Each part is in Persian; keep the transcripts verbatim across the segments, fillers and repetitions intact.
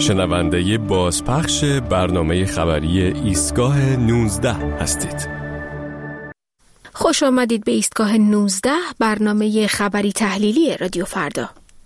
شنونده بازپخش برنامه خبری ایستگاه نوزده هستید. خوش آمدید به ایستگاه نوزده، برنامه خبری تحلیلی رادیو فردا.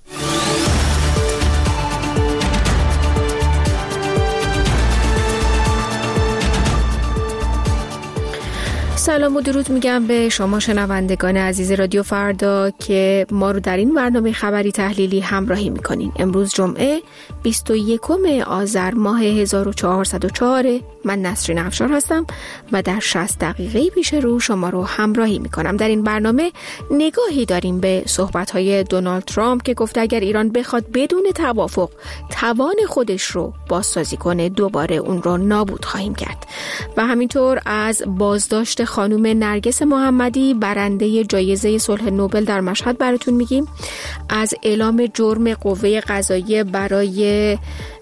سلام و درود میگم به شما شنوندگان عزیز رادیو فردا که ما رو در این برنامه خبری تحلیلی همراهی میکنین. امروز جمعه بیست و یکم آذر ماه هزار و چهارصد و چهار. من نسرین افشار هستم و در شصت دقیقه پیش رو شما رو همراهی میکنم. در این برنامه نگاهی داریم به صحبت‌های دونالد ترامپ که گفته اگر ایران بخواد بدون توافق توان خودش رو بازسازی کنه دوباره اون رو نابود خواهیم کرد. و همینطور از بازداشت خانم نرگس محمدی برنده جایزه صلح نوبل در مشهد براتون میگیم. از اعلام جرم قوه قضاییه برای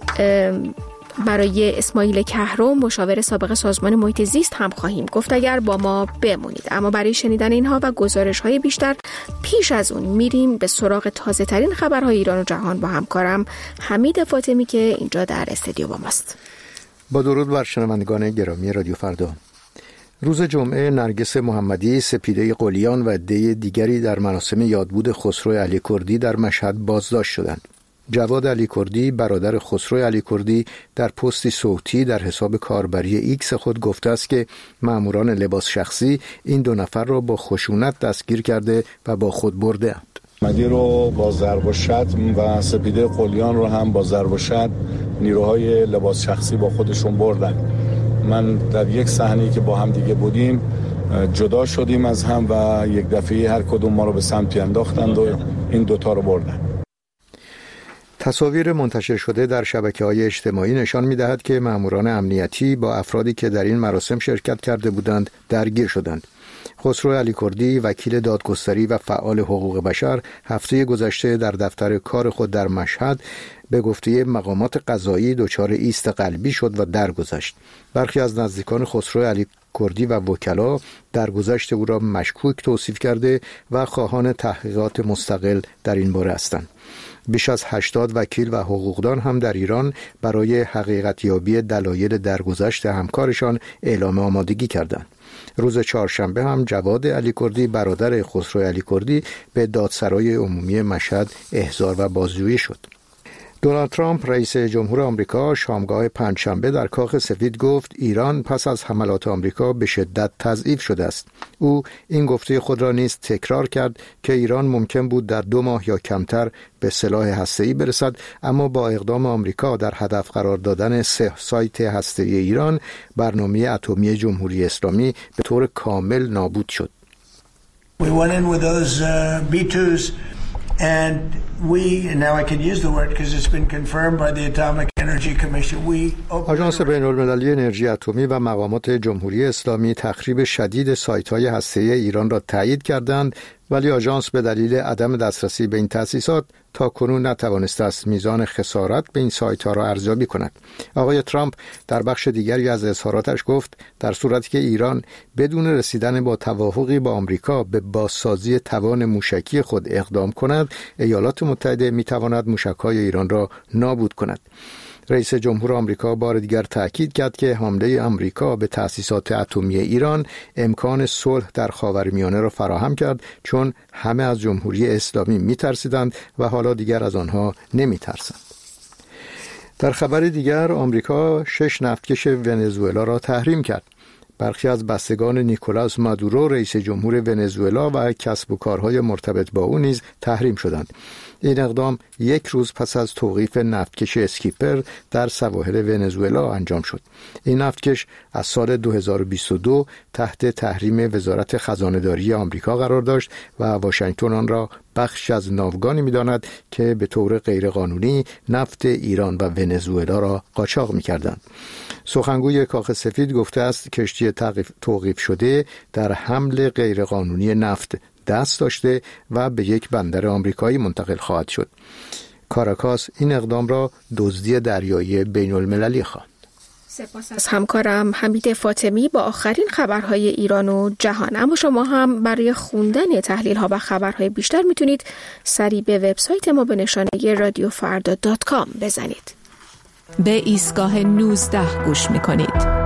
برای اسماعیل کهرم مشاور سابق سازمان محیط زیست هم خواهیم گفت. اگر با ما بمونید. اما برای شنیدن اینها و گزارش‌های بیشتر پیش از اون میریم به سراغ تازه ترین خبرهای ایران و جهان با همکارم حمید فاطمی که اینجا در استودیو با ماست. با درود بر شنوندگان گرامی رادیو فردا. روز جمعه نرگس محمدی، سپیده قلیان و عده دیگری در مراسم یادبود خسرو علی کردی در مشهد بازداشت شدند. جواد علی کردی برادر خسرو علی کردی در پستی صوتی در حساب کاربری ایکس خود گفته است که ماموران لباس شخصی این دو نفر را با خشونت دستگیر کرده و با خود برده اند. محمدی رو با ضرب و شتم و سپیده قلیان رو هم با ضرب و شتم نیروهای لباس شخصی با خودشون بردن. من در یک صحنه‌ای که با هم دیگه بودیم جدا شدیم از هم و یک دفعه هر کدوم ما رو به سمتی انداختند و این دوتا رو بردن. تصاویر منتشر شده در شبکه‌های اجتماعی نشان می‌دهد که ماموران امنیتی با افرادی که در این مراسم شرکت کرده بودند درگیر شدند. خسرو علی کردی، وکیل دادگستری و فعال حقوق بشر، هفته گذشته در دفتر کار خود در مشهد به گفته مقامات قضایی دچار ایست قلبی شد و درگذشت. برخی از نزدیکان خسرو علی کردی و وکلا درگذشت او را مشکوک توصیف کرده و خواهان تحقیقات مستقل در این باره هستند. بیش از هشتاد وکیل و حقوقدان هم در ایران برای حقیقت یابی دلایل درگذشت همکارشان اعلام آمادگی کردند. روز چهارشنبه هم جواد علی کردی برادر خسرو علی کردی به دادسرای عمومی مشهد احضار و بازجویی شد. دونالد ترامپ رئیس جمهور آمریکا شامگاه پنجشنبه در کاخ سفید گفت ایران پس از حملات آمریکا به شدت تضعیف شده است. او این گفته خود را نیز تکرار کرد که ایران ممکن بود در دو ماه یا کمتر به سلاح هسته‌ای برسد، اما با اقدام آمریکا در هدف قرار دادن سه سایت هسته‌ای ایران برنامه اتمی جمهوری اسلامی به طور کامل نابود شد. We went in with those uh, بی توز and we and now I can use the word because it's been confirmed by the Atomic Energy Commission. We آژانس بین‌المللی انرژی اتمی و مقامات جمهوری اسلامی تخریب شدید سایت‌های هسته‌ای ایران را تایید کردند، ولی آژانس به دلیل عدم دسترسی به این تأسیسات تاکنون نتوانسته است میزان خسارت به این سایت‌ها را ارزیابی کند. آقای ترامپ در بخش دیگری از اظهاراتش گفت در صورتی که ایران بدون رسیدن با توافقی با آمریکا به بازسازی توان موشکی خود اقدام کند، ایالات متحده میتواند موشک‌های ایران را نابود کند. رئیس جمهور آمریکا بار دیگر تأکید کرد که حمله آمریکا به تأسیسات اتمی ایران امکان صلح در خاورمیانه را فراهم کرد، چون همه از جمهوری اسلامی می‌ترسیدند و حالا دیگر از آنها نمی‌ترسند. در خبر دیگر آمریکا شش نفتکش ونزوئلا را تحریم کرد. برخی از بستگان نیکولاس مادورو رئیس جمهور ونزوئلا و کسب و کارهای مرتبط با او نیز تحریم شدند. این اقدام یک روز پس از توقیف نفتکش اسکیپر در سواحل ونزوئلا انجام شد. این نفتکش از سال دو هزار و بیست و دو تحت تحریم وزارت خزانه‌داری آمریکا قرار داشت و واشنگتن آن را بخش از ناوگانی می‌داند که به طور غیرقانونی نفت ایران و ونزوئلا را قاچاق می‌کردند. سخنگوی کاخ سفید گفته است کشتی توقیف شده در حمل غیرقانونی نفت دست داشته و به یک بندر آمریکایی منتقل خواهد شد. کاراکاس این اقدام را دزدی دریایی بین المللی خواند. سپاس از همکارم حمید فاطمی با آخرین خبرهای ایران و جهان. اما شما هم برای خوندن تحلیل ها و خبرهای بیشتر میتونید سری به وبسایت ما به نشانه رادیو فردا دات کام بزنید. به ایستگاه نوزده گوش میکنید.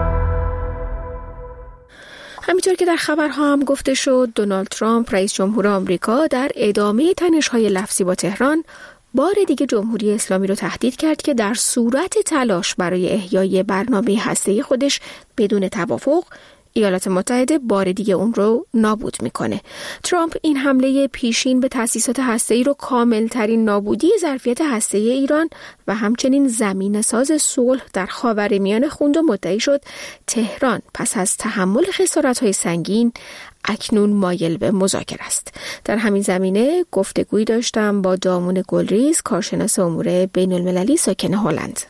همینطور که در خبرها هم گفته شد، دونالد ترامپ رئیس جمهور آمریکا در ادامه تنش‌های لفظی با تهران بار دیگه جمهوری اسلامی رو تهدید کرد که در صورت تلاش برای احیای برنامه هسته‌ای خودش بدون توافق، ایالات متحده بار دیگه اون رو نابود میکنه. ترامپ این حمله پیشین به تأسیسات هسته‌ای رو کاملترین نابودی ظرفیت هسته‌ای ایران و همچنین زمینه ساز صلح در خاورمیانه خوند و مدعی شد تهران پس از تحمل خسارت‌های سنگین اکنون مایل به مذاکره است. در همین زمینه گفتگویی داشتم با دامون گلریز، کارشناس امور بین المللی ساکن هلند.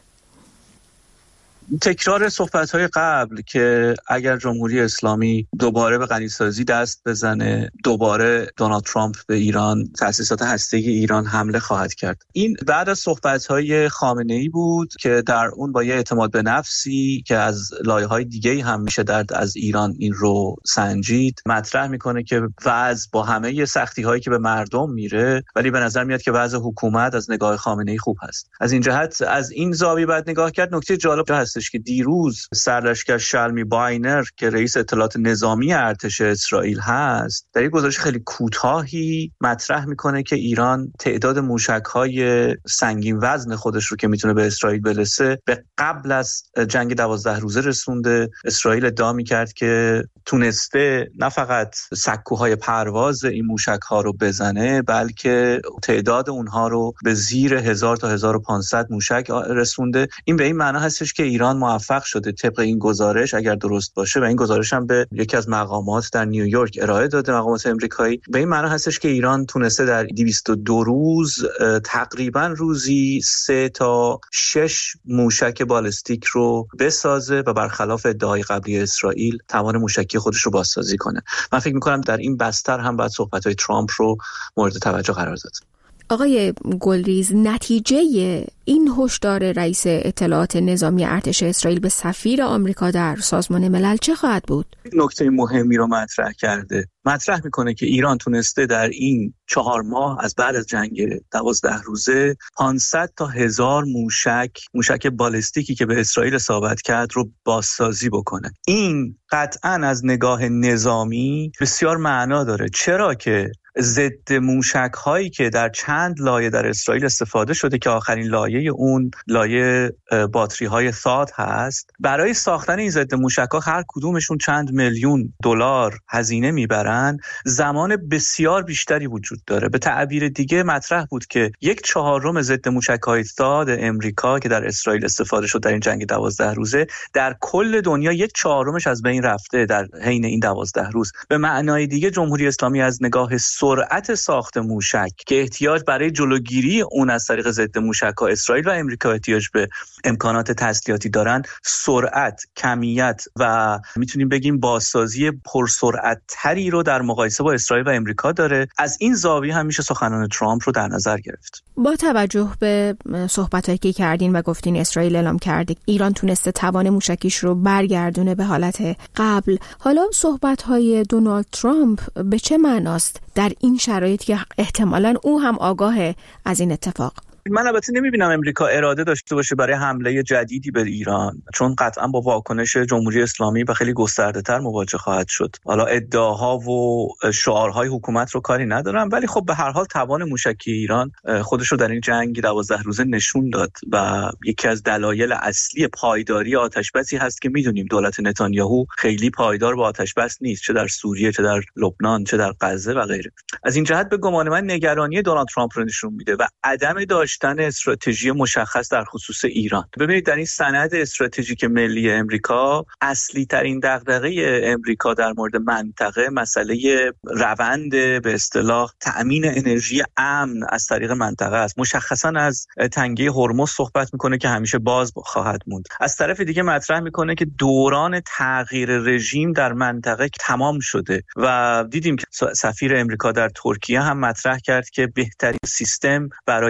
تکرار صحبت‌های قبل که اگر جمهوری اسلامی دوباره به غنیسازی دست بزنه، دوباره دونالد ترامپ به ایران، تأسیسات هسته‌ای ایران حمله خواهد کرد. این بعد از صحبت‌های خامنه‌ای بود که در اون با یه اعتماد به نفسی که از لایه‌های دیگه‌ای هم میشه در از ایران این رو سنجید، مطرح میکنه که وضع با همه سختی‌هایی که به مردم میره، ولی به نظر میاد که وضع حکومت از نگاه خامنه‌ای خوب هست. از این جهت از این زاویه بعد نگاه کرد. نکته جالب هست که دیروز سرلشکر شلمی باینر که رئیس اطلاعات نظامی ارتش اسرائیل هست، در یک گزارش خیلی کوتاهی مطرح میکنه که ایران تعداد موشک‌های سنگین وزن خودش رو که میتونه به اسرائیل برسه به قبل از جنگ دوازده روزه رسونده. اسرائیل ادعا میکرد که تونسته نه فقط سکوهای پرواز این موشک‌ها رو بزنه، بلکه تعداد اونها رو به زیر هزار تا هزار و پانصد موشک رسونده. این به این معنا هستش که ایران موفق شده طبق این گزارش، اگر درست باشه، و این گزارش هم به یکی از مقامات در نیویورک ارائه داده، مقامات آمریکایی، به این معنی هستش که ایران تونسته در دویست و دو روز تقریبا روزی سه تا شش موشک بالستیک رو بسازه و برخلاف ادعای قبلی اسرائیل توان موشکی خودش رو بازسازی کنه. من فکر می‌کنم در این بستر هم باید صحبت‌های ترامپ رو مورد توجه قرار داد. آقای گلریز، نتیجه این هشدار رئیس اطلاعات نظامی ارتش اسرائیل به سفیر آمریکا در سازمان ملل چه خواهد بود؟ نکته مهمی رو مطرح کرده. مطرح میکنه که ایران تونسته در این چهار ماه از بعد از جنگ دوازده روزه پانصد تا هزار موشک موشک بالستیکی که به اسرائیل اصابت کرد رو بازسازی بکنه. این قطعاً از نگاه نظامی بسیار معنا داره، چرا که ضد موشک هایی که در چند لایه در اسرائیل استفاده شده که آخرین لایه اون لایه باتری های ثاد هست، برای ساختن این ضد موشک ها هر کدومشون چند میلیون دلار هزینه میبرن، زمان بسیار بیشتری وجود داره. به تعبیر دیگه مطرح بود که یک چهارم ضد موشک های ثاد امریکا که در اسرائیل استفاده شد در این جنگ دوازده روزه، در کل دنیا یک چهارمش از بین رفته در حین این دوازده روز. به معنای دیگه جمهوری اسلامی از نگاه سرعت ساخت موشک که احتیاج برای جلوگیری اون از طریق ضد موشک‌ها اسرائیل و امریکا احتیاج به امکانات تسلیحاتی دارن، سرعت، کمیت و میتونیم بگیم بازسازی پرسرعت تری رو در مقایسه با اسرائیل و امریکا داره. از این زاویه هم میشه سخنان ترامپ رو در نظر گرفت. با توجه به صحبتایی که کردین و گفتین اسرائیل اعلام کرده ایران تونسته توان موشکیش رو برگردونه به حالت قبل، حالا صحبت‌های دونالد ترامپ به چه معناست در این شرایطی که احتمالاً او هم آگاهه از این اتفاق؟ من البته نمیبینم امریکا اراده داشته باشه برای حمله جدیدی به ایران، چون قطعا با واکنش جمهوری اسلامی و خیلی گسترده تر مواجه خواهد شد. حالا ادعاها و شعارهای حکومت رو کاری ندارم، ولی خب به هر حال توان موشکی ایران خودش رو در این جنگ دوازده روزه نشون داد و یکی از دلایل اصلی پایداری آتش‌بسی هست که میدونیم دولت نتانیاهو خیلی پایدار با آتش‌بس نیست، چه در سوریه، چه در لبنان، چه در غزه و غیره. از این جهت به گمان من نگرانی دونالد ترامپ رو نشون میده و عدم داشتن استراتژی مشخص در خصوص ایران. ببینید در این سند استراتژیک ملی امریکا اصلی ترین دغدغه امریکا در مورد منطقه مسئله روند به اصطلاح تأمین انرژی امن از طریق منطقه است. مشخصا از تنگه هرمز صحبت میکنه که همیشه باز خواهد موند. از طرف دیگه مطرح میکنه که دوران تغییر رژیم در منطقه تمام شده و دیدیم که سفیر امریکا در ترکیه هم مطرح کرد که بهترین سیستم برای منطقه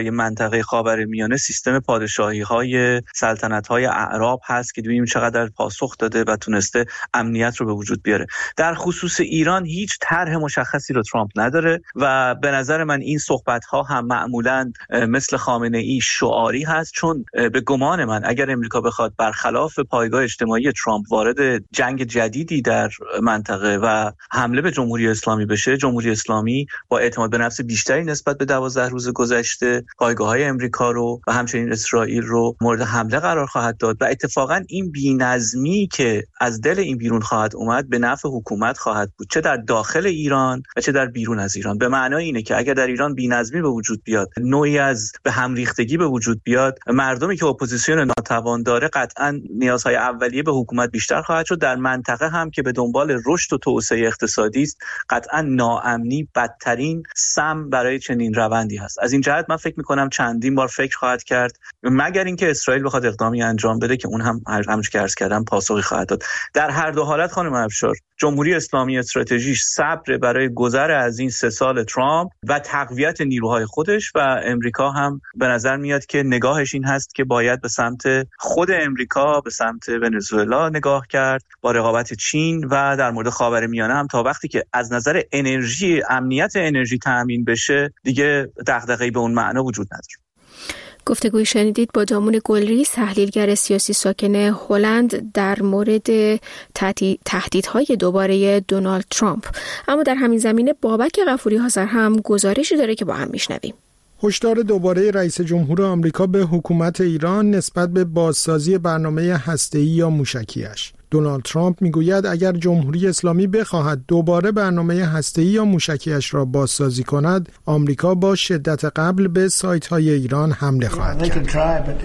منطقه خاورمیانه سیستم پادشاهی‌های سلطنت‌های اعراب هست که ببینیم چقدر پاسخ داده و تونسته امنیت رو به وجود بیاره. در خصوص ایران هیچ طرح مشخصی رو ترامپ نداره و به نظر من این صحبت‌ها هم معمولاً مثل خامنه‌ای شعاری هست، چون به گمان من اگر امریکا بخواد برخلاف پایگاه اجتماعی ترامپ وارد جنگ جدیدی در منطقه و حمله به جمهوری اسلامی بشه، جمهوری اسلامی با اعتماد به نفس بیشتری نسبت به دوازده روز گذشته پایگاه‌های امریکا رو و همچنین اسرائیل رو مورد حمله قرار خواهد داد و اتفاقاً این بی‌نظمی که از دل این بیرون خواهد اومد به نفع حکومت خواهد بود، چه در داخل ایران و چه در بیرون از ایران. به معنای اینه که اگر در ایران بی‌نظمی به وجود بیاد، نوعی از به هم ریختگی به وجود بیاد، مردمی که اپوزیسیون ناتوان داره قطعاً نیازهای اولیه به حکومت بیشتر خواهد شد. در منطقه هم که به دنبال رشد و توسعه اقتصادی است، قطعاً ناامنی بدترین سم برای چنین روندی هست. از این جهت من فکر می‌کنم چندین بار فکر خواهد کرد، مگر اینکه اسرائیل بخواد اقدامی انجام بده که اون هم همونجوری که عرض کردم پاسخی خواهد داد. در هر دو حالت خانم افشار، جمهوری اسلامی استراتژیش صبر برای گذر از این سه سال ترامپ و تقویت نیروهای خودش و امریکا هم به نظر میاد که نگاهش این هست که باید به سمت خود امریکا، به سمت ونزوئلا نگاه کرد با رقابت چین و در مورد خاورمیانه هم تا وقتی که از نظر انرژی امنیت انرژی تامین بشه دیگه دغدغه‌ای به اون معنا وجود نداره. گفتگوی شنیدید با دامون گلریز، تحلیلگر سیاسی ساکن هلند، در مورد تهدیدهای دوباره دونالد ترامپ. اما در همین زمینه بابک غفوری حاضر هم گزارشی داره که با هم میشنویم. هشدار دوباره رئیس جمهور آمریکا به حکومت ایران نسبت به بازسازی برنامه هسته‌ای یا موشکیش. دونالد ترامپ میگوید اگر جمهوری اسلامی بخواهد دوباره برنامه هسته‌ای یا موشکیش را بازسازی کند، آمریکا با شدت قبل به سایت‌های ایران حمله خواهد کرد.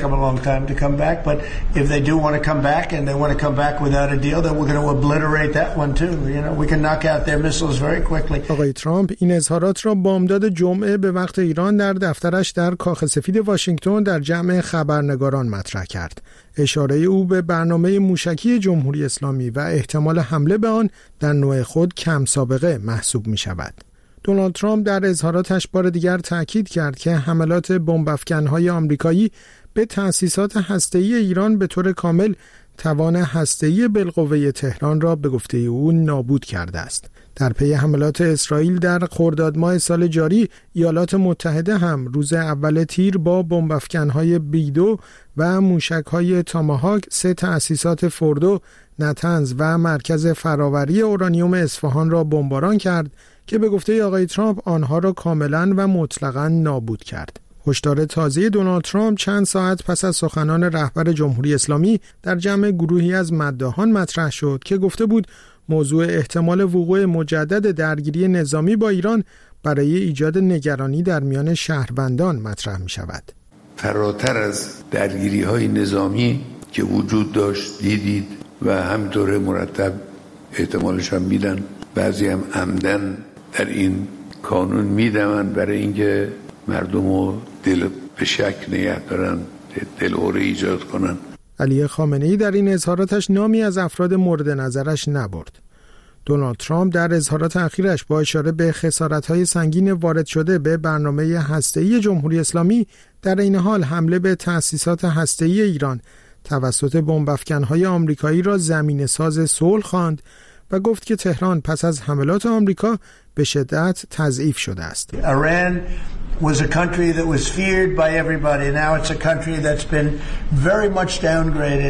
آقای ترامپ این اظهارات را بامداد جمعه به وقت ایران در دفترش در کاخ سفید واشنگتن در جمع خبرنگاران مطرح کرد. اشاره او به برنامه موشکی جمهوری اسلامی و احتمال حمله به آن در نوع خود کم سابقه محسوب می شود. دونالد ترامپ در اظهاراتش بار دیگر تأکید کرد که حملات بمب‌افکن‌های آمریکایی به تأسیسات هسته‌ای ایران به طور کامل توان هسته‌ای بالقوه تهران را به گفته او نابود کرده است. در پی حملات اسرائیل در خرداد ماه سال جاری، ایالات متحده هم روز اول تیر با بمب‌افکن‌های بی دو و موشک‌های تاماهاک سه تأسیسات فوردو، نتنز و مرکز فراوری اورانیوم اصفهان را بمباران کرد که به گفته آقای ترامپ آنها را کاملاً و مطلقاً نابود کرد. هشدار تازه دونالد ترامپ چند ساعت پس از سخنان رهبر جمهوری اسلامی در جمع گروهی از مداحان مطرح شد که گفته بود موضوع احتمال وقوع مجدد درگیری نظامی با ایران برای ایجاد نگرانی در میان شهروندان مطرح می شود. فراتر از درگیری‌های نظامی که وجود داشت دیدید و همینطور مرتب احتمالش هم میدن، بعضی هم عمدن در این کانون میدمن برای اینکه مردم رو دل به شک نگه دارن، دلهوره ایجاد کنن. علی خامنه‌ای در این اظهاراتش نامی از افراد مورد نظرش نبرد. دونالد ترامپ در اظهارات اخیرش با اشاره به خسارت‌های سنگین وارد شده به برنامه هسته‌ای جمهوری اسلامی، در این حال حمله به تأسیسات هسته‌ای ایران توسط بمب‌افکن‌های آمریکایی را زمینه‌ساز صلح خواند و گفت که تهران پس از حملات آمریکا به شدت تضعیف شده است. Iran was a country that was feared by everybody. Now it's a country that's been very much downgraded.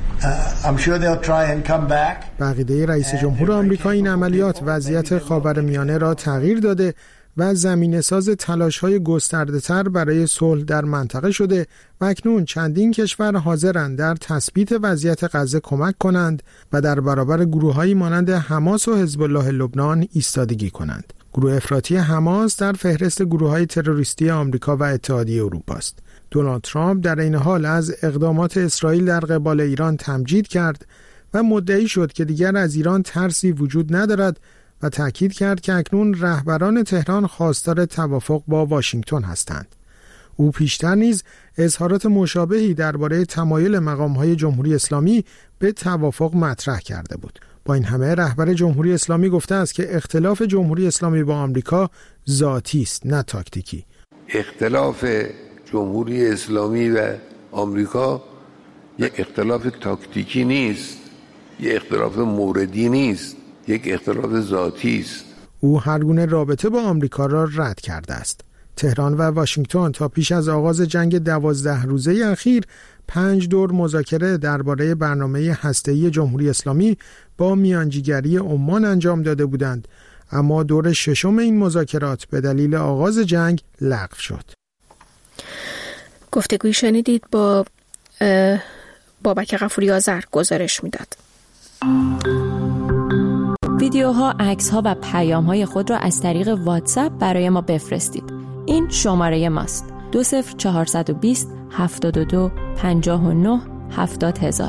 Uh, I'm sure they'll try and come back. بقیده رئیس جمهور آمریکا این عملیات وضعیت خاورمیانه را تغییر داده و زمینه‌ساز تلاش‌های گسترده‌تر برای صلح در منطقه شده و اکنون چندین کشور حاضرند در تثبیت وضعیت غزه کمک کنند و در برابر گروه‌هایی مانند حماس و حزب الله لبنان ایستادگی کنند. گروه افراطی حماس در فهرست گروه‌های تروریستی آمریکا و اتحادیه اروپا است. دونالد ترامپ در این حال از اقدامات اسرائیل در قبال ایران تمجید کرد و مدعی شد که دیگر از ایران ترسی وجود ندارد و تأکید کرد که اکنون رهبران تهران خواستار توافق با واشنگتن هستند. او پیشتر نیز اظهارات مشابهی درباره تمایل مقام‌های جمهوری اسلامی به توافق مطرح کرده بود. با این همه رهبر جمهوری اسلامی گفته است که اختلاف جمهوری اسلامی با آمریکا ذاتی است نه تاکتیکی. اختلاف جمهوری اسلامی و آمریکا یک اختلاف تاکتیکی نیست، یک اختلاف موردی نیست، یک اختلاف ذاتی است. او هر گونه رابطه با آمریکا را رد کرده است. تهران و واشنگتن تا پیش از آغاز جنگ دوازده روزه اخیر پنج دور مذاکره درباره برنامه هسته‌ای جمهوری اسلامی با میانجیگری عمان انجام داده بودند، اما دور ششم این مذاکرات به دلیل آغاز جنگ لغو شد. گفتگوی شنیدید با بابک غفوری آذر گزارش میداد. ویدیوها، عکس‌ها و پیام‌های خود را از طریق واتساپ برای ما بفرستید. این شماره ماست: دو صفر چهارصد و بیست هفتاد و دو پنجاه و نه هفتاد هزار.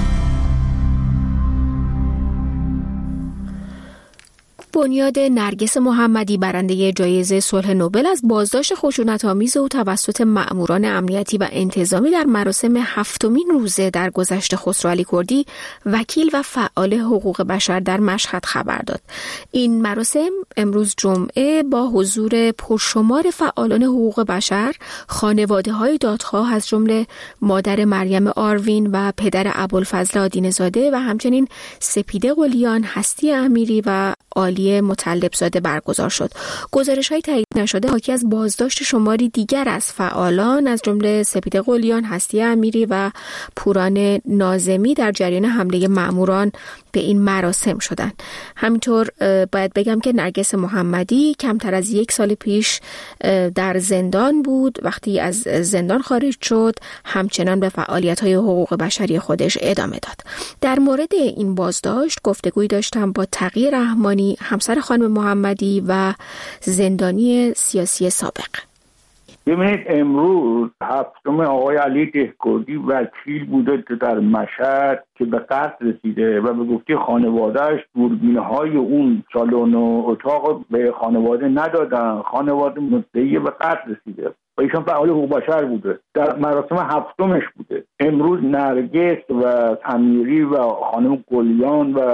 بنیاد نرگس محمدی برنده جایزه صلح نوبل از بازداشت خشونت‌آمیز او توسط مأموران امنیتی و انتظامی در مراسم هفتمین روزه در گذشت خسروعلی کردی وکیل و فعال حقوق بشر در مشهد خبر داد. این مراسم امروز جمعه با حضور پرشمار فعالان حقوق بشر، خانواده‌های دادخواه از جمله مادر مریم آروین و پدر ابوالفضل آدینه‌زاده و همچنین سپیده قلیان، هستی امیری و عالی مطلب‌زاده برگزار شد. گزارش‌های تایید نشده حاکی از بازداشت شماری دیگر از فعالان از جمله سپیده قلیان، هستی امیری و پوران ناظمی در جریان حمله مأموران به این مراسم شدند. همینطور باید بگم که نرگس محمدی کمتر از یک سال پیش در زندان بود. وقتی از زندان خارج شد همچنان به فعالیت‌های حقوق بشری خودش ادامه داد. در مورد این بازداشت گفتگوی داشتم با تقی رحمانی، همسر خانم محمدی و زندانی سیاسی سابق. ببینید امروز هفتم آقای علی دهکردی وکیل بوده که در مشهد که به قتل رسیده و به گفته خانواده‌اش دوربین‌های اون سالن و اتاق به خانواده ندادن. خانواده مدعی به قتل رسیده و ایشان فعال حقوق بشر بوده، در مراسم هفتمش بوده. امروز نرگس و امیری و خانم قلیان و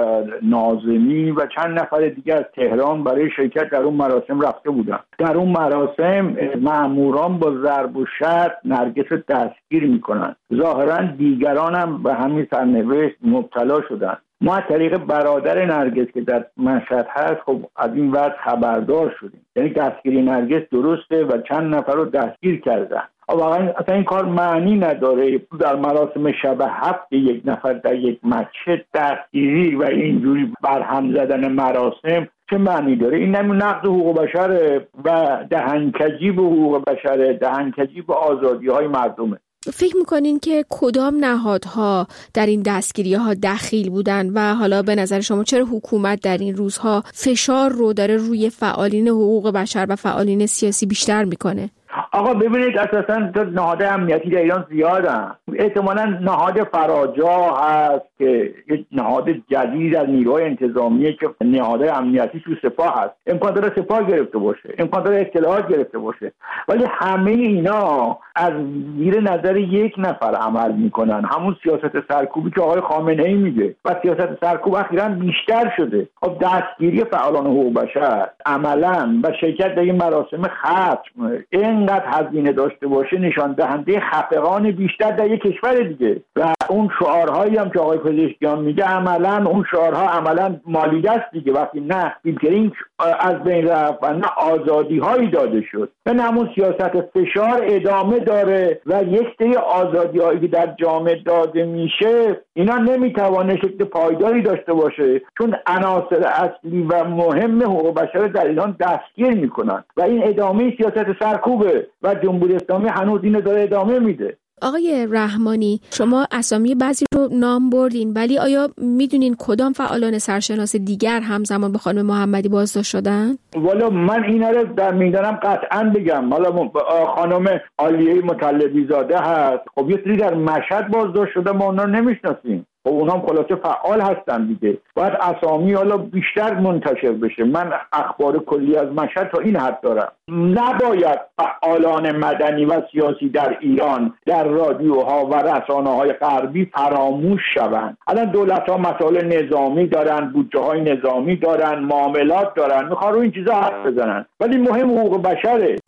ناظمی و چند نفر دیگر از تهران برای شرکت در اون مراسم رفته بودن. در اون مراسم مأموران با ضرب و شتم نرگس رو دستگیر میکنن. ظاهرا دیگران هم به همین سرنوشت مبتلا شدن. ما از طریق برادر نرگس که در مشهد هست خب از این وضع خبردار شدیم. یعنی دستگیری نرگس درسته و چند نفر رو دستگیر کردن. واقعا اصلا این کار معنی نداره. در مراسم شب هفت یک نفر در یک مسجد دستگیری و اینجوری برهم زدن مراسم چه معنی داره؟ این نمی نقض حقوق بشره و دهنکجی به حقوق بشره، دهنکجی به آزادی های مردمه. فکر میکنین که کدام نهادها در این دستگیری‌ها دخیل بودن و حالا به نظر شما چرا حکومت در این روزها فشار رو داره روی فعالین حقوق بشر و فعالین سیاسی بیشتر میکنه؟ آقا ببینید اساساً نهاد امنیتی در ایران زیادن. احتمالاً نهاد فراجا هست که یک نهاد جدید از نیروهای انتظامیه که نهاد امنیتی تو سپاه هست. امکان داره سپاه گرفته باشه، امکان داره اطلاعات گرفته باشه، ولی همه اینا از زیر نظر یک نفر عمل میکنن. همون سیاست سرکوبی که آقای خامنه‌ای میگه و سیاست سرکوب اخیراً بیشتر شده. خب دستگیری فعالان حقوق بشر عملاً و شرکت در این مراسم ختم اینقدر هزینه داشته باشه نشان دهنده خفقان بیشتر در یک کشور دیگه. و اون شعارهایی هم که آقای پزشکیان میگه عملاً اون شعارها عملاً مالیده است دیگه. وقتی نه فیلترینگ از بین رفت و نه آزادی هایی داده شد و نه همون سیاست فشار ادامه داره و یک سری آزادی هایی که در جامعه داده میشه اینا نمیتوانه شکل پایداری داشته باشه، چون عناصر اصلی و مهم حقوق بشر در ایران دستگیر میکنن و این ادامه سیاست سرکوبه و جمهوری اسلامی هنوز اینو داره ادامه میده. آقای رحمانی، شما اسامی بعضی رو نام بردین، ولی آیا میدونین کدام فعالان سرشناس دیگر همزمان با خانم محمدی بازداشت شدن؟ والا من اینا رو در میدانم قطعا بگم. حالا خانم عالیه مطلبی زاده هست، خب یه سری در مشهد بازداشت شده ما اونا رو نمیشناسیم. خب اونا هم خلاصه فعال هستن دیگه. باید اسامی حالا بیشتر منتشر بشه. من اخبار کلی از مشهد تا این حد دارم. نباید فعالان مدنی و سیاسی در ایران در رادیوها و رسانه‌های غربی فراموش شوند. الان دولت‌ها مسائل نظامی دارن، بودجه‌های نظامی دارن، معاملات دارن، میخوان رو این چیزا حرف بزنن، ولی مهم حقوق بشره.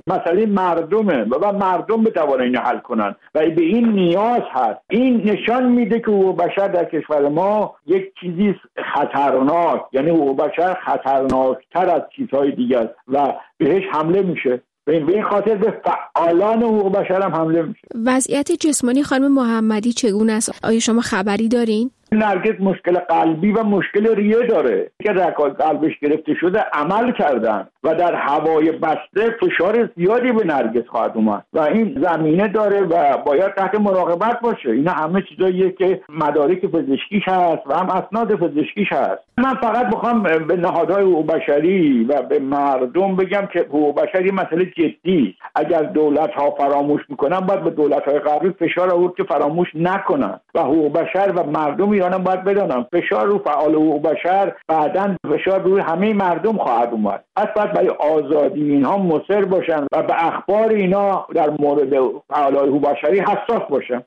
مسئله مردمه و مردم بتوانه اینو حل کنن و به این نیاز هست. این نشان میده که حقوق بشر در کشور ما یک چیزی خطرناک، یعنی حقوق بشر خطرناکتر از چیزهای دیگه است و بهش حمله میشه. به این خاطر به فعالان حقوق بشر هم حمله میشه. وضعیت جسمانی خانم محمدی چگونه است؟ آیا شما خبری دارین؟ نرگس مشکل قلبی و مشکل ریه داره که رگ‌های قلبش گرفته شده عمل کردن و در هوای بسته فشار زیادی به نرگس خواهد اومد و این زمینه داره و باید تحت مراقبت باشه. اینا همه چیزاییه که مدارک پزشکیش هست و هم اسناد پزشکیش هست. من فقط میخوام به نهادهای حقوق بشری و به مردم بگم که حقوق بشری مسئله جدی. اگر دولت‌ها فراموش میکنن باید به دولت‌های غربی فشار آورد که فراموش نکنن و حقوق بشر و مردم ایران باید بدانم فشار رو فعال حقوق بشر بعداً فشار روی همه مردم خواهد اومد. پس باید برای آزادی اینها مصر باشن و به اخبار اینا در مورد فعالای حقوق بشری حساس باشن.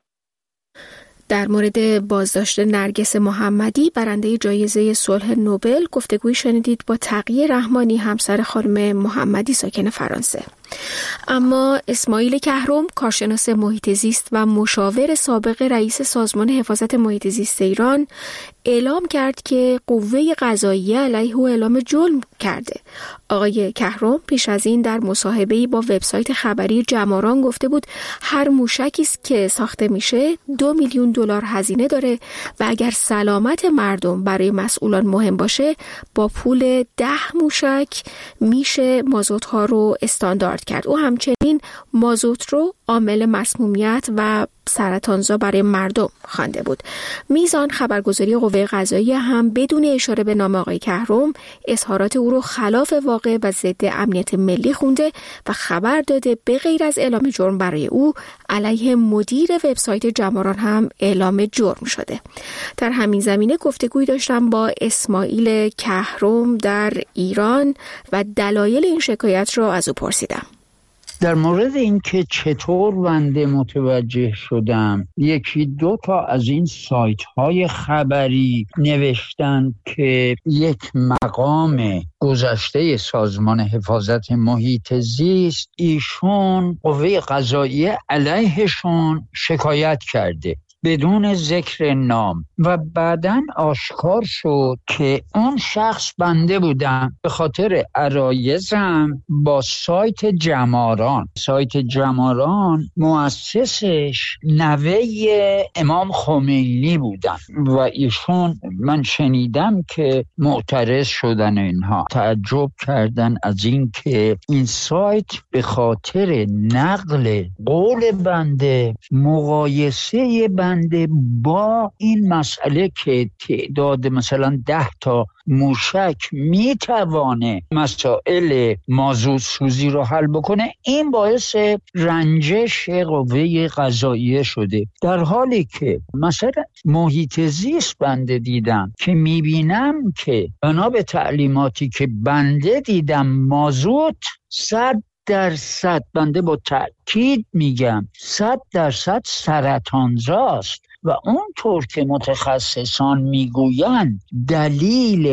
در مورد بازداشت نرگس محمدی برنده جایزه صلح نوبل گفتگوی شنیدید با تقی رحمانی، همسر خانم محمدی ساکن فرانسه. اما اسماعیل کهرم، کارشناس محیط زیست و مشاور سابق رئیس سازمان حفاظت محیط زیست ایران، اعلام کرد که قوه قضاییه علیه او اعلام جرم کرده. آقای کهرم پیش از این در مصاحبه‌ای با وبسایت خبری جماران گفته بود هر موشکی که ساخته میشه دو میلیون دلار هزینه داره و اگر سلامت مردم برای مسئولان مهم باشه با پول ده موشک میشه مازوت ها رو استاندارد کرد. او همچنین مازوت رو عامل مسمومیت و سرطانزا برای مردم خوانده بود. میزان خبرگزاری قوه قضاییه هم بدون اشاره به نام آقای کهرم اظهارات او رو خلاف واقع و ضد امنیت ملی خونده و خبر داده به غیر از اعلام جرم برای او علیه مدیر وبسایت جماران هم اعلام جرم شده. در همین زمینه گفتگوی داشتم با اسماعیل کهرم در ایران و دلایل این شکایت رو از او پرسیدم. در مورد اینکه چطور بنده متوجه شدم، یکی دو تا از این سایت های خبری نوشتن که یک مقام گذشته سازمان حفاظت محیط زیست ایشون قوه قضاییه علیهشون شکایت کرده بدون ذکر نام و بعداً آشکار شد که اون شخص بنده بودم به خاطر عرایزم با سایت جماران. سایت جماران مؤسسش نوه امام خمینی بودن و ایشون من شنیدم که معترض شدن اینها، تعجب کردن از این که این سایت به خاطر نقل قول بنده مقایسه بنده با این مسئله که تعداد مثلا ده تا موشک میتوانه مسائل مازوت سوزی رو حل بکنه، این باعث رنجش قوه قضاییه شده. در حالی که مثلا محیط زیست بنده دیدم که میبینم که بنا به تعلیماتی که بنده دیدم مازوت صد درصد، بنده با تأکید میگم صد درصد سرطانزاست و اونطور که متخصصان میگویند دلیل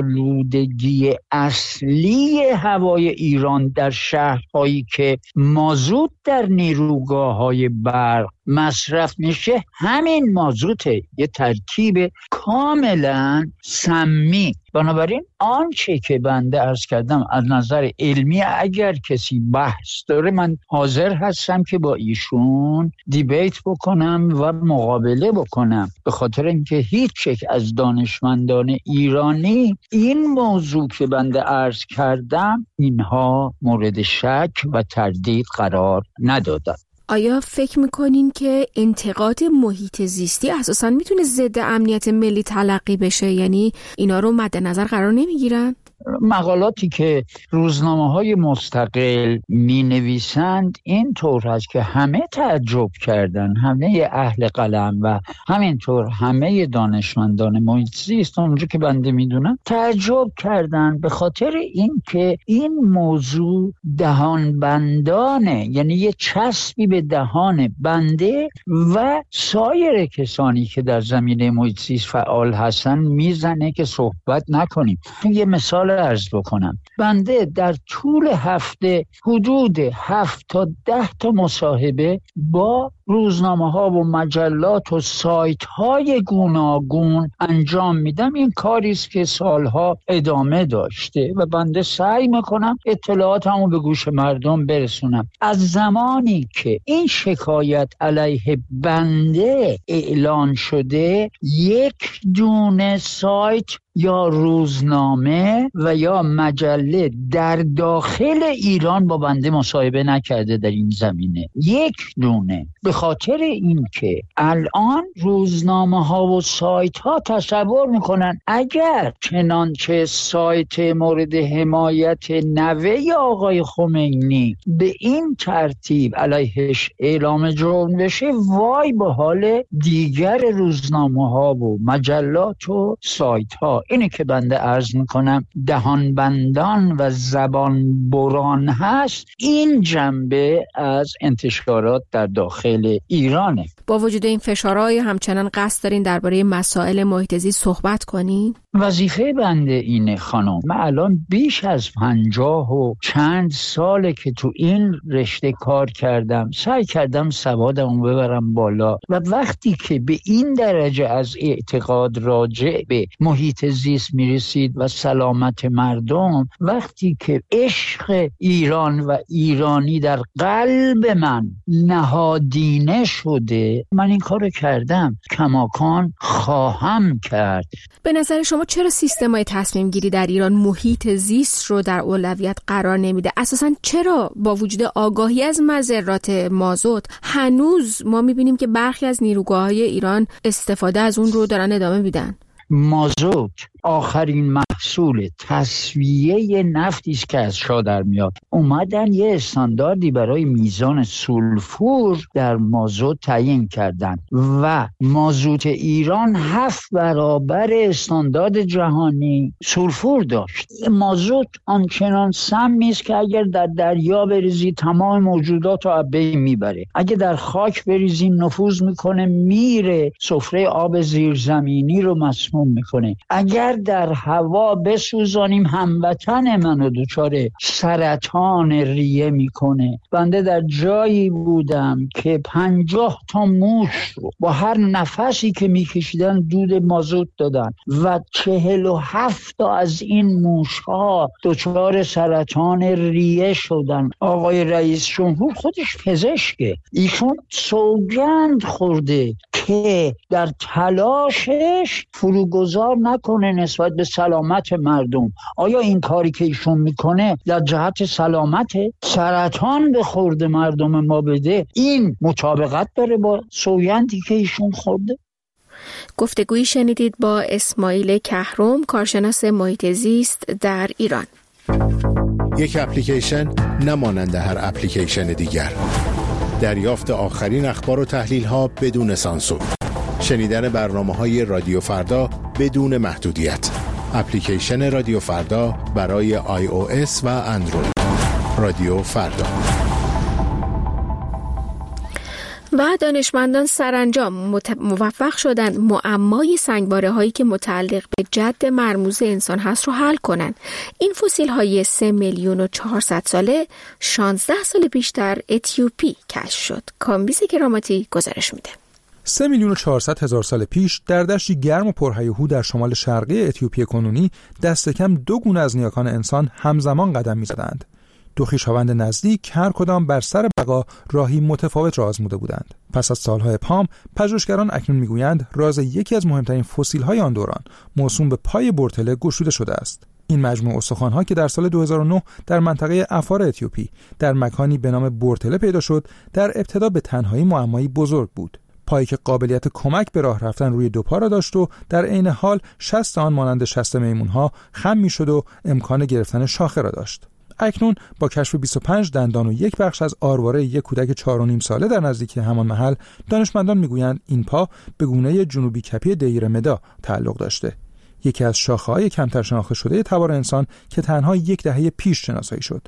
آلودگی اصلی هوای ایران در شهرهایی که مازوت در نیروگاه‌های برق مصرف میشه همین مازوته، یه ترکیب کاملا سمی. بنابراین آنچه که بنده عرض کردم از نظر علمی اگر کسی بحث داره من حاضر هستم که با ایشون دیبیت بکنم و مقابله بکنم، به خاطر اینکه هیچ یک از دانشمندان ایرانی این موضوع که بنده عرض کردم اینها مورد شک و تردید قرار ندادن. آیا فکر میکنین که انتقاد محیط زیستی اساساً میتونه ضد امنیت ملی تلقی بشه؟ یعنی اینا رو مد نظر قرار نمیگیرن؟ مقالاتی که روزنامه‌های مستقل می‌نویسند این طور است که همه تعجب کردن، همه اهل قلم و همینطور همه دانشمندان محیط زیست اونجا که بنده میدونم تعجب کردن به خاطر این که این موضوع دهان بندانه، یعنی یه چسبی به دهان بنده و سایر کسانی که در زمینه محیط زیست فعال هستن میزنه که صحبت نکنیم. یه مثال عرض بکنم. بنده در طول هفته حدود هفت تا ده تا مصاحبه با روزنامه ها و مجلات و سایت های گوناگون انجام میدم. این کاری است که سالها ادامه داشته و بنده سعی میکنم اطلاعاتمو به گوش مردم برسونم. از زمانی که این شکایت علیه بنده اعلان شده، یک دونه سایت یا روزنامه و یا مجله در داخل ایران با بنده مصاحبه نکرده در این زمینه. یک دونه. به خاطر اینکه الان روزنامه ها و سایت ها تصور میکنن اگر چنانچه سایت مورد حمایت نوه آقای خمینی به این ترتیب علیهش اعلام جرم بشه، وای به حال دیگر روزنامه ها و مجلات و سایت ها. اینه که بنده عرض میکنم دهان بندان و زبان بران هست. این جنبه از انتشارات در داخل ایرانه. با وجود این فشارهای همچنان قصد دارین درباره مسائل محیط زیست صحبت کنین؟ وظیفه بنده اینه خانم. من الان بیش از پنجاه و چند ساله که تو این رشته کار کردم، سعی کردم سوادمو ببرم بالا و وقتی که به این درجه از اعتقاد راجع به محیط زیست میرسید و سلامت مردم، وقتی که عشق ایران و ایرانی در قلب من نهادینه شده، من این کارو کردم، کماکان خواهم کرد. به نظر شما چرا سیستم‌های تصمیم گیری در ایران محیط زیست رو در اولویت قرار نمیده؟ اساساً چرا با وجود آگاهی از مضرات مازوت هنوز ما میبینیم که برخی از نیروگاه‌های ایران استفاده از اون رو دارن ادامه میدن؟ مازوت آخرین محصول تصفیه نفتی است که از شاه در میاد. اومدن یه استانداردی برای میزان سولفور در مازوت تعیین کردن و مازوت ایران هفت برابر استاندارد جهانی سولفور داشت. مازوت آنچنان سمی است که اگر در دریا بریزی تمام موجودات رو از بین میبره، اگه در خاک بریزیم نفوذ میکنه میره سفره آب زیرزمینی رو مسموم میکنه، اگر در هوا بسوزانیم هموطن منو دچار سرطان ریه میکنه. بنده در جایی بودم که پنجاه تا موش رو با هر نفسی که میکشیدن دود مازوت دادن و چهل و هفت تا از این موش ها دچار سرطان ریه شدن. آقای رئیس جمهور خودش پزشکه، ایشون سوگند خورده که در تلاشش فروگذار نکنه نسبت به سلامت مردم. آیا این کاری که ایشون میکنه در جهت سلامت سرطان به خورد مردم ما بده؟ این مطابقت داره با سوگندی که ایشون خورده؟ گفتگویی شنیدید با اسماعیل کهرم، کارشناس محیط زیست در ایران. یک اپلیکیشن نمانند هر اپلیکیشن دیگر. دریافت آخرین اخبار و تحلیل ها بدون سانسور. شنیدن برنامه‌های رادیو فردا بدون محدودیت. اپلیکیشن رادیو فردا برای آی او اس و اندروید. رادیو فردا. و دانشمندان سرانجام موفق شدند معمای سنگباره هایی که متعلق به جد مرموز انسان هست رو حل کنند. این فسیل های سه میلیون و چهارصد ساله شانزده سال پیش در اتیوپی کشف شد. کامبیز کراماتی گزارش میده. سه میلیون و چهارصد هزار سال پیش در دشتی گرم و پرهیاهو در شمال شرقی اتیوپی کنونی دست کم دو گونه از نیاکان انسان همزمان قدم می‌زدند. دو خویشاوند نزدیک هر کدام بر سر بقا راهی متفاوت را آزموده بودند. پس از سالهای پام، پژوهشگران اکنون میگویند راز یکی از مهمترین فسیل‌های آن دوران موسوم به پای برتله گشوده شده است. این مجموعه استخوان‌ها که در سال دو هزار و نه در منطقه افار اتیوپی در مکانی به نام برتله پیدا شد، در ابتدا به تنهایی معمایی بزرگ بود. پایی که قابلیت کمک به راه رفتن روی دو پا را داشت و در عین حال شست آن مانند شست میمون‌ها خم می‌شد و امکان گرفتن شاخه را داشت. اکنون با کشف بیست و پنج دندان و یک بخش از آرواره یک کودک چهار و نیم ساله در نزدیکی همان محل، دانشمندان میگویند این پا به گونه جنوبی کپی دیر مدا تعلق داشته، یکی از شاخه‌های کمتر شناخته شده تبار انسان که تنها یک دهه پیش شناسایی شد.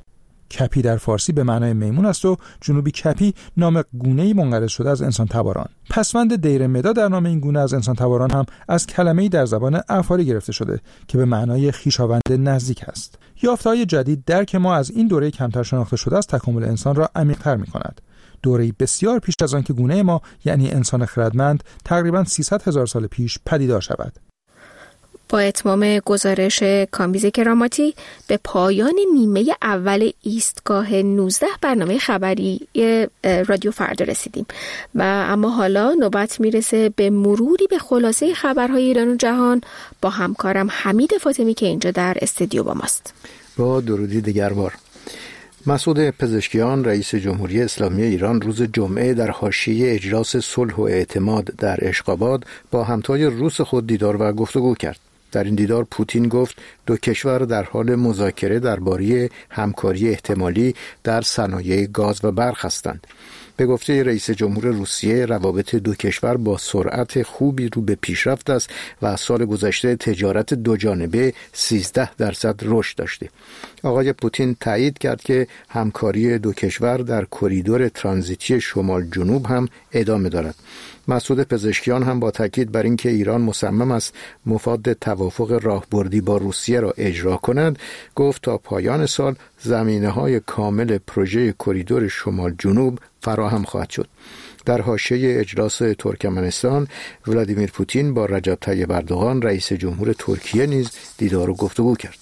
کپی در فارسی به معنای میمون است و جنوبی کپی نام گونه‌ای منقرض شده از انسان تباران. پسوند دیر مدا در نام این گونه از انسان تباران هم از کلمه‌ای در زبان افاری گرفته شده که به معنای خویشاوند نزدیک است. یافته‌های جدید درک ما از این دوره کمتر شناخته شده از تکامل انسان را عمیق‌تر می‌کند. دوره‌ای بسیار پیش از آن که گونه ما یعنی انسان خردمند تقریباً سیصد هزار سال پیش پدیدار شود. با اتمام گزارش کامبیز کراماتی به پایان نیمه اول ایستگاه نوزده برنامه خبری رادیو فردا رسیدیم و اما حالا نوبت میرسه به مروری به خلاصه خبرهای ایران و جهان با همکارم حمید فاطمی که اینجا در استودیو با ماست. با درودی دیگر بار. مسعود پزشکیان رئیس جمهوری اسلامی ایران روز جمعه در حاشیه اجلاس صلح و اعتماد در اشقاباد با همتای روس خود دیدار و گفتگو کرد. در این دیدار پوتین گفت دو کشور در حال مذاکره درباره همکاری احتمالی در صنایع گاز و برق هستند. به گفته رئیس جمهور روسیه روابط دو کشور با سرعت خوبی رو به پیشرفت است و از سال گذشته تجارت دو جانبه سیزده درصد رشد داشته. آقای پوتین تایید کرد که همکاری دو کشور در کریدور ترانزیتی شمال جنوب هم ادامه دارد. مسعود پزشکیان هم با تاکید بر اینکه ایران مصمم است مفاد توافق راهبردی با روسیه را اجرا کند گفت تا پایان سال زمینه‌های کامل پروژه کریدور شمال جنوب فراهم خواهد شد. در حاشیه اجلاس ترکمنستان ولادیمیر پوتین با رجب طیب اردوغان رئیس جمهور ترکیه نیز دیدار و گفتگو کرد.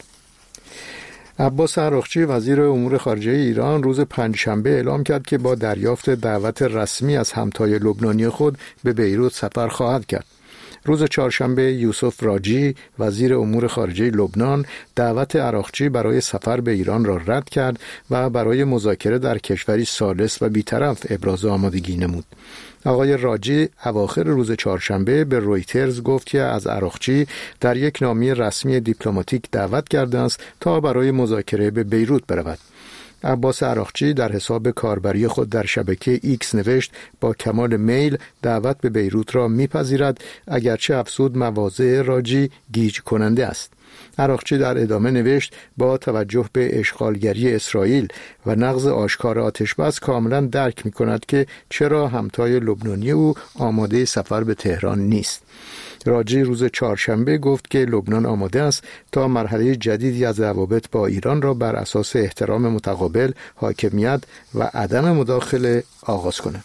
عباس عراقچی وزیر امور خارجه ایران روز پنجشنبه اعلام کرد که با دریافت دعوت رسمی از همتای لبنانی خود به بیروت سفر خواهد کرد. روز چهارشنبه یوسف راجی وزیر امور خارجه لبنان دعوت عراقچی برای سفر به ایران را رد کرد و برای مذاکره در کشوری ثالث و بی‌طرف ابراز آمادگی نمود. آقای راجی اواخر روز چهارشنبه به رویترز گفت که از عراقچی در یک نامه رسمی دیپلماتیک دعوت کرده است تا برای مذاکره به بیروت برود. عباس عراقچی در حساب کاربری خود در شبکه ایکس نوشت با کمال میل دعوت به بیروت را میپذیرد اگرچه افزود مواضع راجی گیج کننده است. عراقچی در ادامه نوشت با توجه به اشغالگری اسرائیل و نقض آشکار آتشبس کاملا درک می کند که چرا همتای لبنانی او آماده سفر به تهران نیست. راجی روز چهارشنبه گفت که لبنان آماده است تا مرحله جدیدی از روابط با ایران را بر اساس احترام متقابل، حاکمیت و عدم مداخله آغاز کند.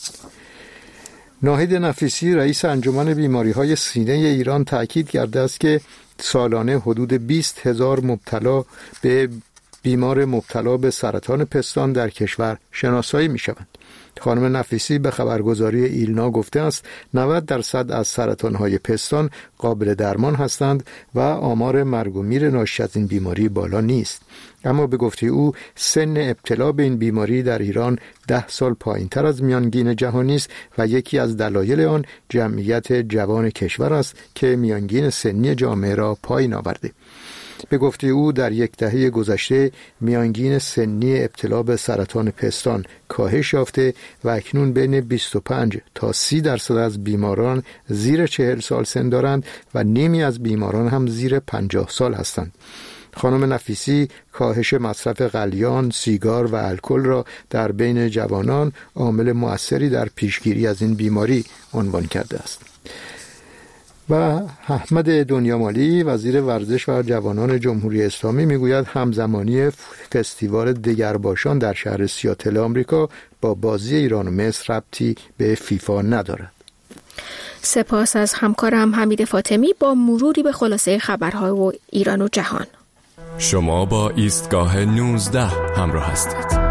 ناهید نفیسی رئیس انجمن بیماری‌های سینه ایران تاکید کرده است که سالانه حدود بیست هزار مبتلا به بیمار مبتلا به سرطان پستان در کشور شناسایی می شوند. خانم نفیسی به خبرگزاری ایلنا گفته است نود درصد از سرطان‌های پستان قابل درمان هستند و آمار مرگ و میر ناشی از این بیماری بالا نیست. اما به گفته او سن ابتلا به این بیماری در ایران ده سال پایین‌تر از میانگین جهانی است و یکی از دلایل آن جمعیت جوان کشور است که میانگین سنی جامعه را پایین آورده. به گفته او در یک دهه گذشته میانگین سنی ابتلا به سرطان پستان کاهش یافته و اکنون بین بیست و پنج تا سی درصد از بیماران زیر چهل سال سن دارند و نیمی از بیماران هم زیر پنجاه سال هستند. خانم نفیسی کاهش مصرف قلیان، سیگار و الکل را در بین جوانان عامل مؤثری در پیشگیری از این بیماری عنوان کرده است. و احمد دنیامالی وزیر ورزش و جوانان جمهوری اسلامی میگوید همزمانی فستیوال دگرباشان در شهر سیاتل آمریکا با بازی ایران و مصر ربطی به فیفا ندارد. سپاس از همکارم حمید فاطمی با مروری به خلاصه خبرهای و ایران و جهان. شما با ایستگاه نوزده همراه هستید.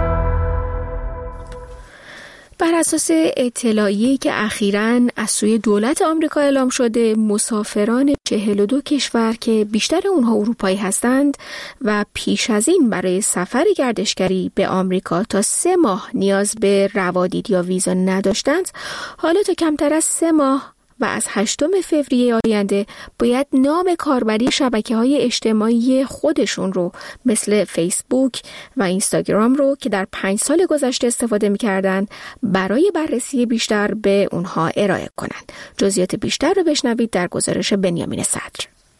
بر اساس اطلاعیه‌ای که اخیراً از سوی دولت آمریکا اعلام شده، مسافران چهل و دو کشور که بیشتر اونها اروپایی هستند و پیش از این برای سفر گردشگری به آمریکا تا سه ماه نیاز به روادید یا ویزا نداشتند، حالا تا کمتر از سه ماه و از هشتم فوریه آینده باید نام کاربری شبکه‌های اجتماعی خودشون رو مثل فیسبوک و اینستاگرام رو که در پنج سال گذشته استفاده می‌کردن برای بررسی بیشتر به اونها ارائه کنند. جزئیات بیشتر رو بشنوید در گزارش بنیامین صدر.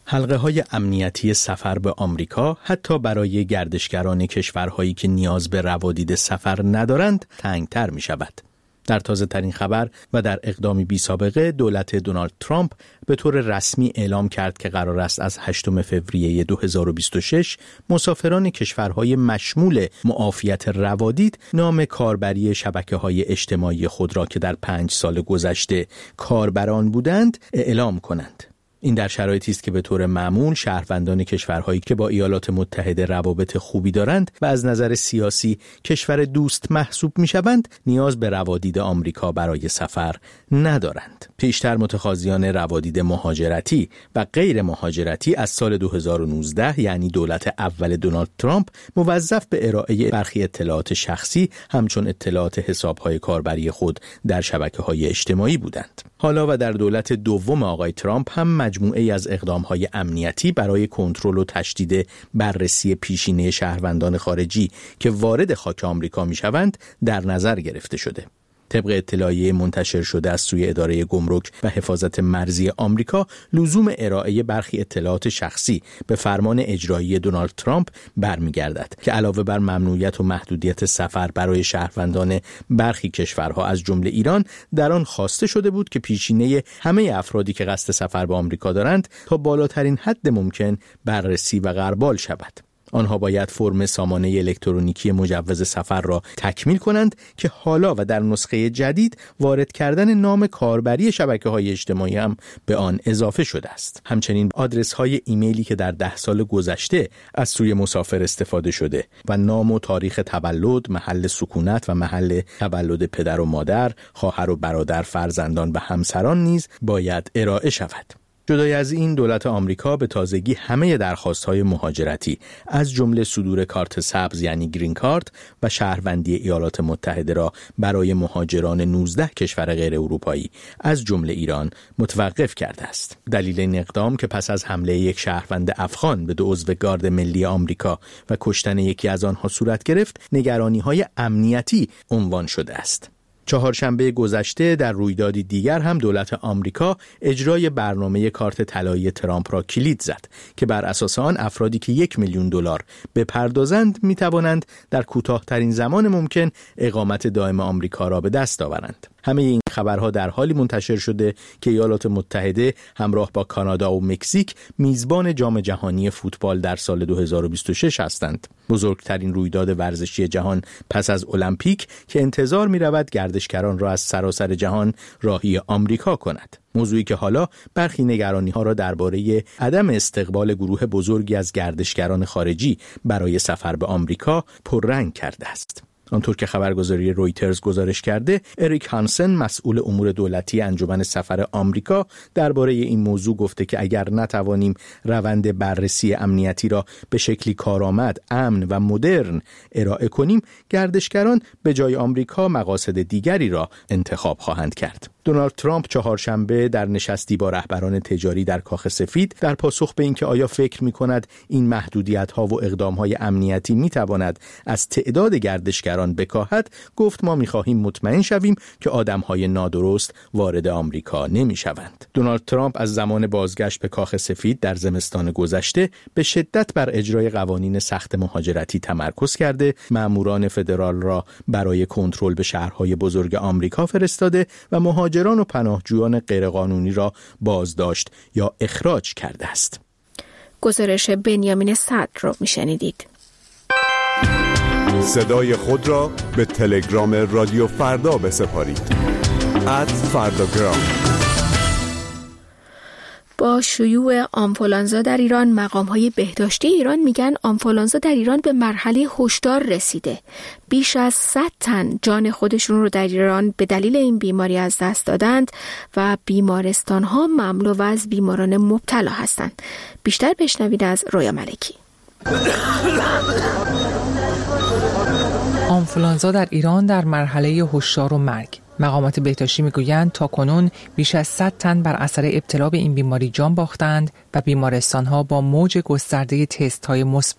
حلقه‌های امنیتی سفر به آمریکا حتی برای گردشگران کشورهایی که نیاز به روادید سفر ندارند تنگتر می‌شود. در تازه ترین خبر و در اقدامی بی سابقه دولت دونالد ترامپ به طور رسمی اعلام کرد که قرار است از هشتم فوریه دو هزار و بیست و شش مسافران کشورهای مشمول معافیت روادید نام کاربری شبکه‌های اجتماعی خود را که در پنج سال گذشته کاربران بودند اعلام کنند. این در شرایطی است که به طور معمول شهروندان کشورهایی که با ایالات متحده روابط خوبی دارند و از نظر سیاسی کشور دوست محسوب می‌شوند، نیاز به روادید آمریکا برای سفر ندارند. پیشتر متخاذیان روادید مهاجرتی و غیر مهاجرتی از سال دو هزار و نوزده، یعنی دولت اول دونالد ترامپ، موظف به ارائه برخی اطلاعات شخصی همچون اطلاعات حساب‌های کاربری خود در شبکه‌های اجتماعی بودند. حالا و در دولت دوم آقای ترامپ هم مجموعه‌ای از اقدام‌های امنیتی برای کنترل و تشدید بررسی پیشینه شهروندان خارجی که وارد خاک آمریکا می‌شوند در نظر گرفته شده. طبق اطلاعیه منتشر شده از سوی اداره گمرک و حفاظت مرزی آمریکا، لزوم ارائه برخی اطلاعات شخصی به فرمان اجرایی دونالد ترامپ برمیگردد که علاوه بر ممنوعیت و محدودیت سفر برای شهروندان برخی کشورها از جمله ایران، در آن خواسته شده بود که پیشینه همه افرادی که قصد سفر به آمریکا دارند تا بالاترین حد ممکن بررسی و غربال شود. آنها باید فرم سامانه الکترونیکی مجوز سفر را تکمیل کنند که حالا و در نسخه جدید وارد کردن نام کاربری شبکه‌های اجتماعی هم به آن اضافه شده است. همچنین آدرس‌های ایمیلی که در ده سال گذشته از سوی مسافر استفاده شده و نام و تاریخ تولد، محل سکونت و محل تولد پدر و مادر، خواهر و برادر، فرزندان و همسران نیز باید ارائه شود. جدای از این، دولت آمریکا به تازگی همه درخواست‌های مهاجرتی از جمله صدور کارت سبز یعنی گرین کارت و شهروندی ایالات متحده را برای مهاجران نوزده کشور غیر اروپایی از جمله ایران متوقف کرده است. دلیل این اقدام که پس از حمله یک شهروند افغان به دو عضو گارد ملی آمریکا و کشتن یکی از آنها صورت گرفت، نگرانی‌های امنیتی عنوان شده است. چهارشنبه گذشته در رویدادی دیگر هم دولت آمریکا اجرای برنامه کارت طلایی ترامپ را کلید زد که بر اساس آن افرادی که یک میلیون دلار بپردازند می توانند در کوتاه‌ترین زمان ممکن اقامت دائم آمریکا را به دست آورند. همه این خبرها در حالی منتشر شده که ایالات متحده همراه با کانادا و مکزیک میزبان جام جهانی فوتبال در سال دو هزار و بیست و شش هستند. بزرگترین رویداد ورزشی جهان پس از المپیک که انتظار می رود گردشگران را از سراسر جهان راهی آمریکا کند. موضوعی که حالا برخی نگرانی ها را درباره عدم استقبال گروه بزرگی از گردشگران خارجی برای سفر به آمریکا پررنگ کرده است. آنطور که خبرگزاری رویترز گزارش کرده، اریک هانسن مسئول امور دولتی انجمن سفر آمریکا درباره این موضوع گفته که اگر نتوانیم روند بررسی امنیتی را به شکلی کارآمد، امن و مدرن ارائه کنیم، گردشگران به جای آمریکا مقاصد دیگری را انتخاب خواهند کرد. دونالد ترامپ چهارشنبه در نشستی با رهبران تجاری در کاخ سفید در پاسخ به اینکه آیا فکر می‌کند این محدودیت‌ها و اقدام‌های امنیتی می‌تواند از تعداد گردشگران بکاهد، گفت ما می‌خواهیم مطمئن شویم که آدم‌های نادرست وارد آمریکا نمی‌شوند. دونالد ترامپ از زمان بازگشت به کاخ سفید در زمستان گذشته به شدت بر اجرای قوانین سخت مهاجرتی تمرکز کرده، ماموران فدرال را برای کنترل به شهرهای بزرگ آمریکا فرستاده و مهاجران و پناهجویان غیرقانونی را بازداشت یا اخراج کرده است. گزارش بنیامین صدر را میشنیدید. صدای خود را به تلگرام رادیو فردا بسپارید. ات فرداگرام. با شیوع آنفولانزا در ایران، مقام‌های بهداشتی ایران میگن آنفولانزا در ایران به مرحله هشدار رسیده. بیش از صد تن جان خودشون رو در ایران به دلیل این بیماری از دست دادند و بیمارستان‌ها مملو از بیماران مبتلا هستند. بیشتر بشنوید از رویا ملکی. آنفولانزا در ایران در مرحله هشدار و مرگ. مقامات بهداشتی میگویند تاکنون بیش از صد تن بر اثر ابتلا به این بیماری جان باختند و بیمارستان‌ها با موج گسترده تست‌های مثبت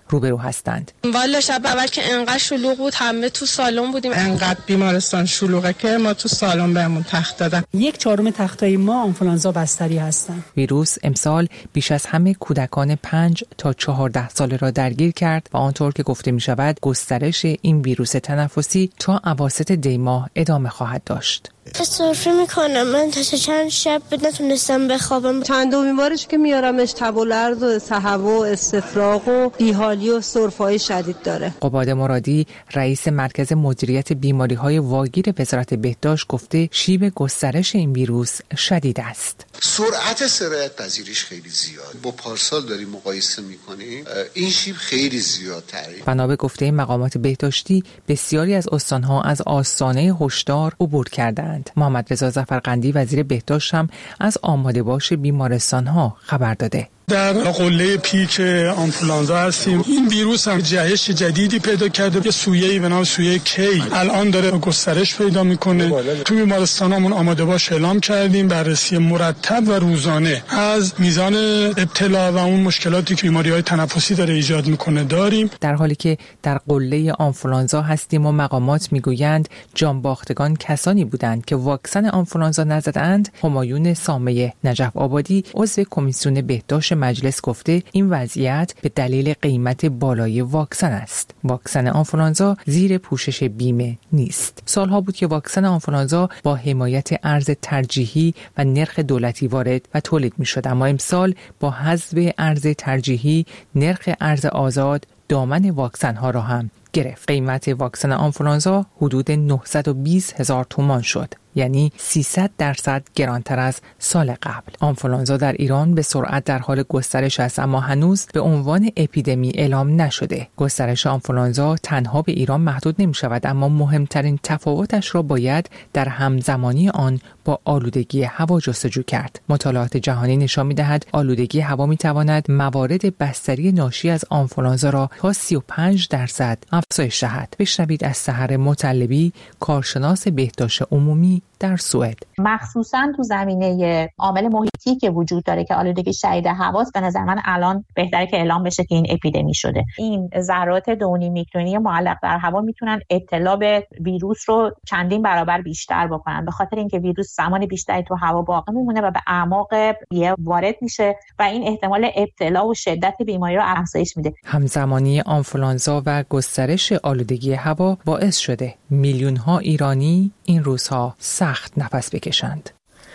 روبرو هستند. والا شب اول که انقدر شلوغ بود همه تو سالن بودیم، انقدر بیمارستان شلوغه که ما تو سالن بهمون تخت دادن. یک چهارم تختای ما آنفولانزا بستری هستن. ویروس امسال بیش از همه کودکان پنج تا چهارده ساله را درگیر کرد و آنطور که گفته می شود گسترش این ویروس تنفسی تا اواسط دی ماه ادامه خواهد داشت. سرفه میکنم، من تا چند شب نتونستم بخوابم. چند دومین بارش که میارمش تب و لرز و تهوع و استفراغ و بیحالی و سرفه‌های شدید داره. قباد مرادی رئیس مرکز مدیریت بیماری‌های واگیر وزارت بهداشت گفته شیب گسترش این ویروس شدید است. سرعت سرایت پذیریش خیلی زیاد. با پارسال داریم مقایسه میکنیم، این شیب خیلی زیادتره. بنا به گفته مقامات بهداشتی بسیاری از استان‌ها از آستانه هشدار عبور کردند. محمد رضا ظفرقندی وزیر بهداشت هم از آماده باش بیمارستان‌ها خبر داده. در قله پیک آنفولانزا هستیم. این ویروس هم جهش جدیدی پیدا کرده، یه سویه‌ای به نام سویه کی الان داره گسترش پیدا میکنه. تو بیمارستانامون آماده باش اعلام کردیم، بررسی مرتب و روزانه از میزان ابتلا و اون مشکلاتی که بیماری‌های تنفسی داره ایجاد میکنه داریم. در حالی که در قله آنفولانزا هستیم و مقامات میگویند جانباختگان کسانی بودند که واکسن آنفولانزا نزدند، همایون سامه نجف آبادی عضو کمیسیون بهداشت مجلس گفته این وضعیت به دلیل قیمت بالای واکسن است. واکسن آنفولانزا زیر پوشش بیمه نیست. سالها بود که واکسن آنفولانزا با حمایت ارز ترجیحی و نرخ دولتی وارد و تولید می‌شد، اما امسال با حذف ارز ترجیحی نرخ ارز آزاد دامن واکسن ها را هم گرفت. قیمت واکسن آنفولانزا حدود نهصد و بیست هزار تومان شد، یعنی سیصد درصد گرانتر از سال قبل. آنفولانزا در ایران به سرعت در حال گسترش است، اما هنوز به عنوان اپیدمی اعلام نشده. گسترش آنفولانزا تنها به ایران محدود نمی شود، اما مهمترین تفاوتش را باید در همزمانی آن با آلودگی هوا جستجو کرد. مطالعات جهانی نشان می دهد آلودگی هوا می تواند موارد بستری ناشی از آنفولانزا را تا سی و پنج درصد افزایش دهد. بشنوید از سحر مطلبی، کارشناس بهداشت عمومی در سوئد. مخصوصا تو زمینه عامل محیطی که وجود داره که آلودگی شدید هواست، به نظر من الان بهتره که اعلام بشه که این اپیدمی شده. این ذرات دو و نیم میکرونی معلق در هوا میتونن ابتلا به ویروس رو چندین برابر بیشتر بکنن، به خاطر اینکه ویروس زمان بیشتری تو هوا باقی میمونه و به اعماق یه وارد میشه و این احتمال ابتلا و شدت بیماری رو افزایش میده. همزمانی آنفولانزا و گسترش آلودگی هوا باعث شده میلیون ها ایرانی این روزها سخت نفس بکشند.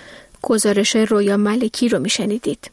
گزارش رویا ملکی رو میشنیدید.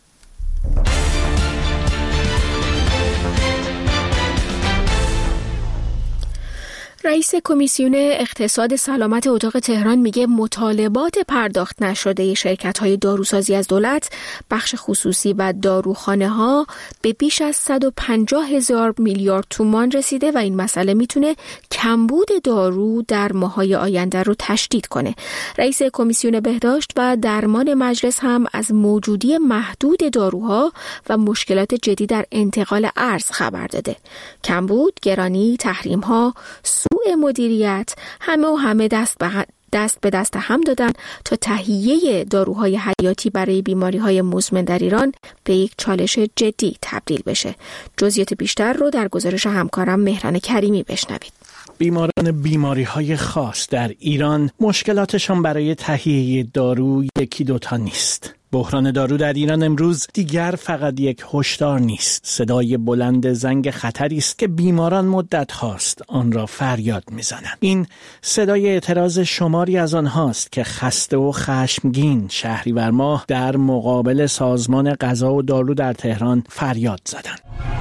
رئیس کمیسیون اقتصاد سلامت اتاق تهران میگه مطالبات پرداخت نشده شرکت‌های داروسازی از دولت، بخش خصوصی و داروخانه‌ها به بیش از صد و پنجاه هزار میلیارد تومان رسیده و این مسئله میتونه کمبود دارو در ماه‌های آینده رو تشدید کنه. رئیس کمیسیون بهداشت و درمان مجلس هم از موجودی محدود داروها و مشکلات جدی در انتقال ارز خبر داده. کمبود، گرانی، تحریم‌ها، سوء مدیریت، همه و همه دست به دست به دست هم دادن تا تهیه داروهای حیاتی برای بیماری‌های مزمن در ایران به یک چالش جدی تبدیل بشه. جزئیات بیشتر رو در گزارش همکارم مهران کریمی بشنوید. بیماران بیماری‌های خاص در ایران مشکلاتشان برای تهیه دارو یکی دوتا نیست. بحران دارو در ایران امروز دیگر فقط یک هشدار نیست. صدای بلند زنگ خطری است که بیماران مدت هاست آن را فریاد می‌زنند. این صدای اعتراض شماری از آنهاست که خسته و خشمگین شهریور ماه در مقابل سازمان غذا و دارو در تهران فریاد زدند.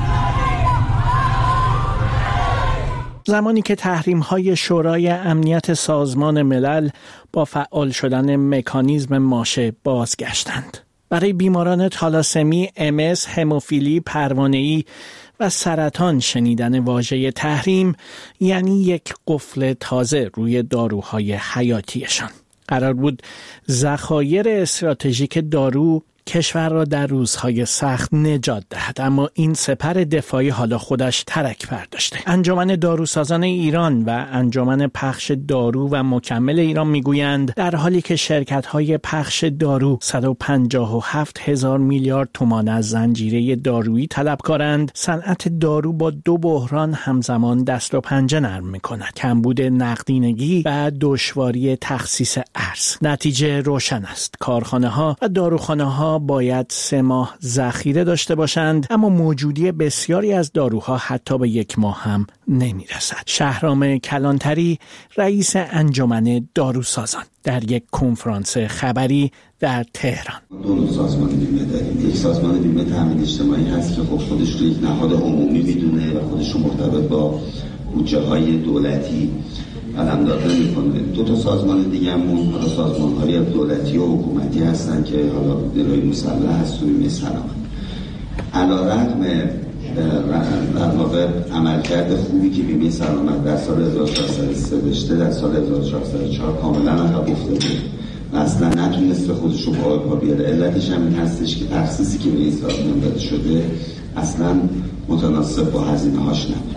زمانی که تحریم‌های شورای امنیت سازمان ملل با فعال شدن مکانیزم ماشه بازگشتند. برای بیماران تالاسمی، ام اس، هموفیلی، پروانه‌ای و سرطان شنیدن واژه تحریم یعنی یک قفل تازه روی داروهای حیاتیشان. قرار بود ذخایر استراتژیک دارو کشور را در روزهای سخت نجات دهد، اما این سپر دفاعی حالا خودش ترک برداشته. انجمن داروسازان ایران و انجمن پخش دارو و مکمل ایران میگویند در حالی که شرکت‌های پخش دارو صد و پنجاه و هفت هزار میلیارد تومان از زنجیره دارویی طلبکارند، صنعت دارو با دو بحران همزمان دست و پنجه نرم می‌کند: کمبود نقدینگی و دشواری تخصیص ارز. نتیجه روشن است: کارخانه‌ها و داروخانه‌ها باید سه ماه ذخیره داشته باشند، اما موجودی بسیاری از داروها حتی به یک ماه هم نمی‌رسد. شهرام کلانتری، رئیس انجمن داروسازان، در یک کنفرانس خبری در تهران: دو سازمان بیمه داریم. یک سازمان بیمه تامین اجتماعی هست که خب خودش رو یک نهاد عمومی میدونه و خودش رو مرتبط با بودجه‌های دولتی علمداده میکنه. دو تا سازمان دیگه همون حالا سازمان‌های دولتی و حکومتی هستن که حالا نیروی مسلح هست و بیمه سلامت. علیرغم در واقع عملکرد خوبی که بیمه سلامت در سال هزار و چهارصد و سه داشته، در سال هزار و چهارصد و چهار کاملا عقب افتاده و اصلا نتونسته خودش رو با پا بیاره. علتش هم این هستش که تخصیصی که به این سازمان داده شده اصلا متناسب با هزینه‌هاش نبود.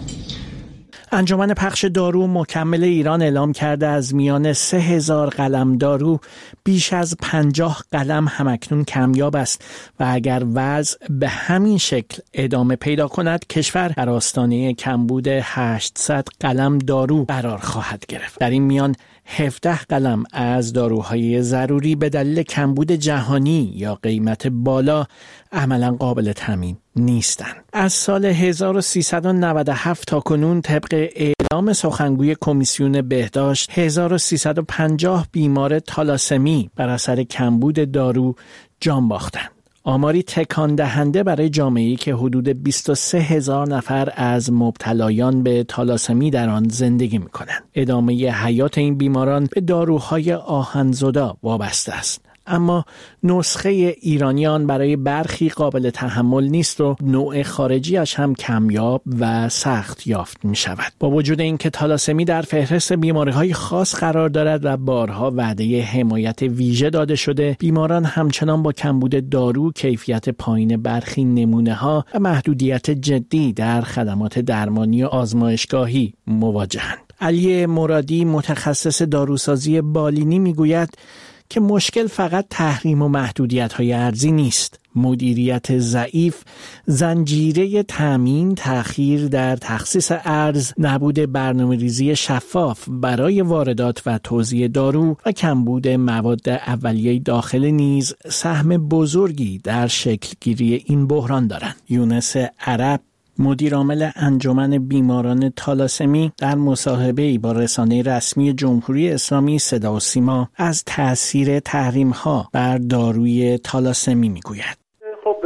انجمن پخش دارو مکمل ایران اعلام کرده از میان سه هزار قلم دارو بیش از پنجاه قلم همکنون کمیاب است و اگر وضع به همین شکل ادامه پیدا کند، کشور در آستانه کمبود هشتصد قلم دارو قرار خواهد گرفت. در این میان هفده قلم از داروهای ضروری به دلیل کمبود جهانی یا قیمت بالا عملاً قابل تامین نیستند. از سال هزار و سیصد و نود و هفت تا کنون طبق اعلام سخنگوی کمیسیون بهداشت هزار و سیصد و پنجاه بیمار تالاسمی بر اثر کمبود دارو جان باختند. آماری تکان دهنده برای جامعه‌ای که حدود بیست و سه هزار نفر از مبتلایان به تالاسمی در آن زندگی می‌کنند. ادامه حیات این بیماران به داروهای آهن‌زدا وابسته است. اما نسخه ایرانیان برای برخی قابل تحمل نیست و نوع خارجیش هم کمیاب و سخت یافت می شود. با وجود اینکه تالاسمی در فهرست بیماری‌های خاص قرار دارد و بارها وعده حمایت ویژه داده شده، بیماران همچنان با کمبود دارو، کیفیت پایین برخی نمونه‌ها و محدودیت جدی در خدمات درمانی و آزمایشگاهی مواجهند. علی مرادی، متخصص داروسازی بالینی، میگوید که مشکل فقط تحریم و محدودیت‌های ارزی نیست. مدیریت ضعیف، زنجیره تامین، تأخیر در تخصیص ارز، نبود برنامه‌ریزی شفاف برای واردات و توزیع دارو و کمبود مواد اولیه داخل نیز سهم بزرگی در شکلگیری این بحران دارند. یونس عرب، مدیر عامل انجمن بیماران تالاسمی، در مصاحبه‌ای با رسانه رسمی جمهوری اسلامی صدا و سیما از تأثیر تحریم‌ها بر داروی تالاسمی میگوید. خب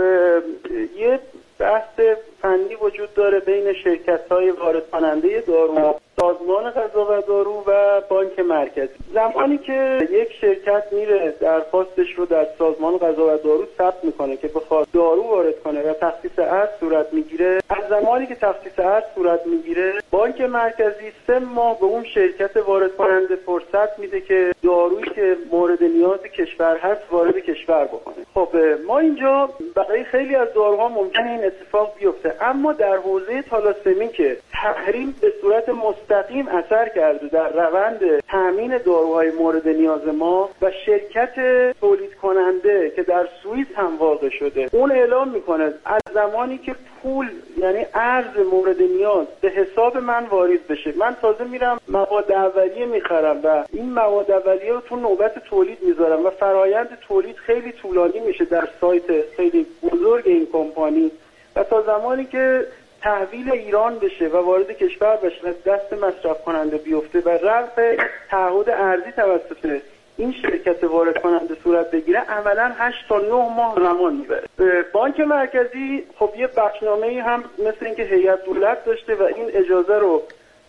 یه بحث فنی وجود داره بین شرکت‌های وارد کننده دارو، سازمان غذا و دارو و بانک مرکزی. زمانی که یک شرکت میره درخواستش رو در سازمان غذا و دارو ثبت میکنه که بخواد دارو وارد کنه و تخصیص ارز صورت میگیره، از زمانی که تخصیص ارز صورت میگیره، بانک مرکزی سه ماه به اون شرکت وارد کننده فرصت میده که دارویی که مورد نیاز کشور هست وارد کشور بکنه. خب ما اینجا برای خیلی از داروها ممکنه این اتفاق بیفته، اما در حوزه تالاسمی که تحریم به صورت مستقیم اثر کرده در روند تامین داروهای مورد نیاز ما و شرکت تولید کننده که در سوئیس هم واقع شده، اون اعلام میکنه از زمانی که پول یعنی ارز مورد نیاز به حساب من واریز بشه، من تازه میرم مواد اولیه میخرم و این مواد اولیه رو تو نوبت تولید میذارم و فرایند تولید خیلی طولانی میشه در سایت خیلی بزرگ این کمپانی و تا زمانی که تحویل ایران بشه و وارد کشور بشه دست مصرف کننده بیفته و رفع تعهد ارزی توسط این شرکت وارد کننده صورت بگیره، عملاً هشت تا نه ماه زمان میبره. بانک مرکزی خب یه بخشنامه‌ای هم مثل اینکه هیئت دولت داشته و این اجازه رو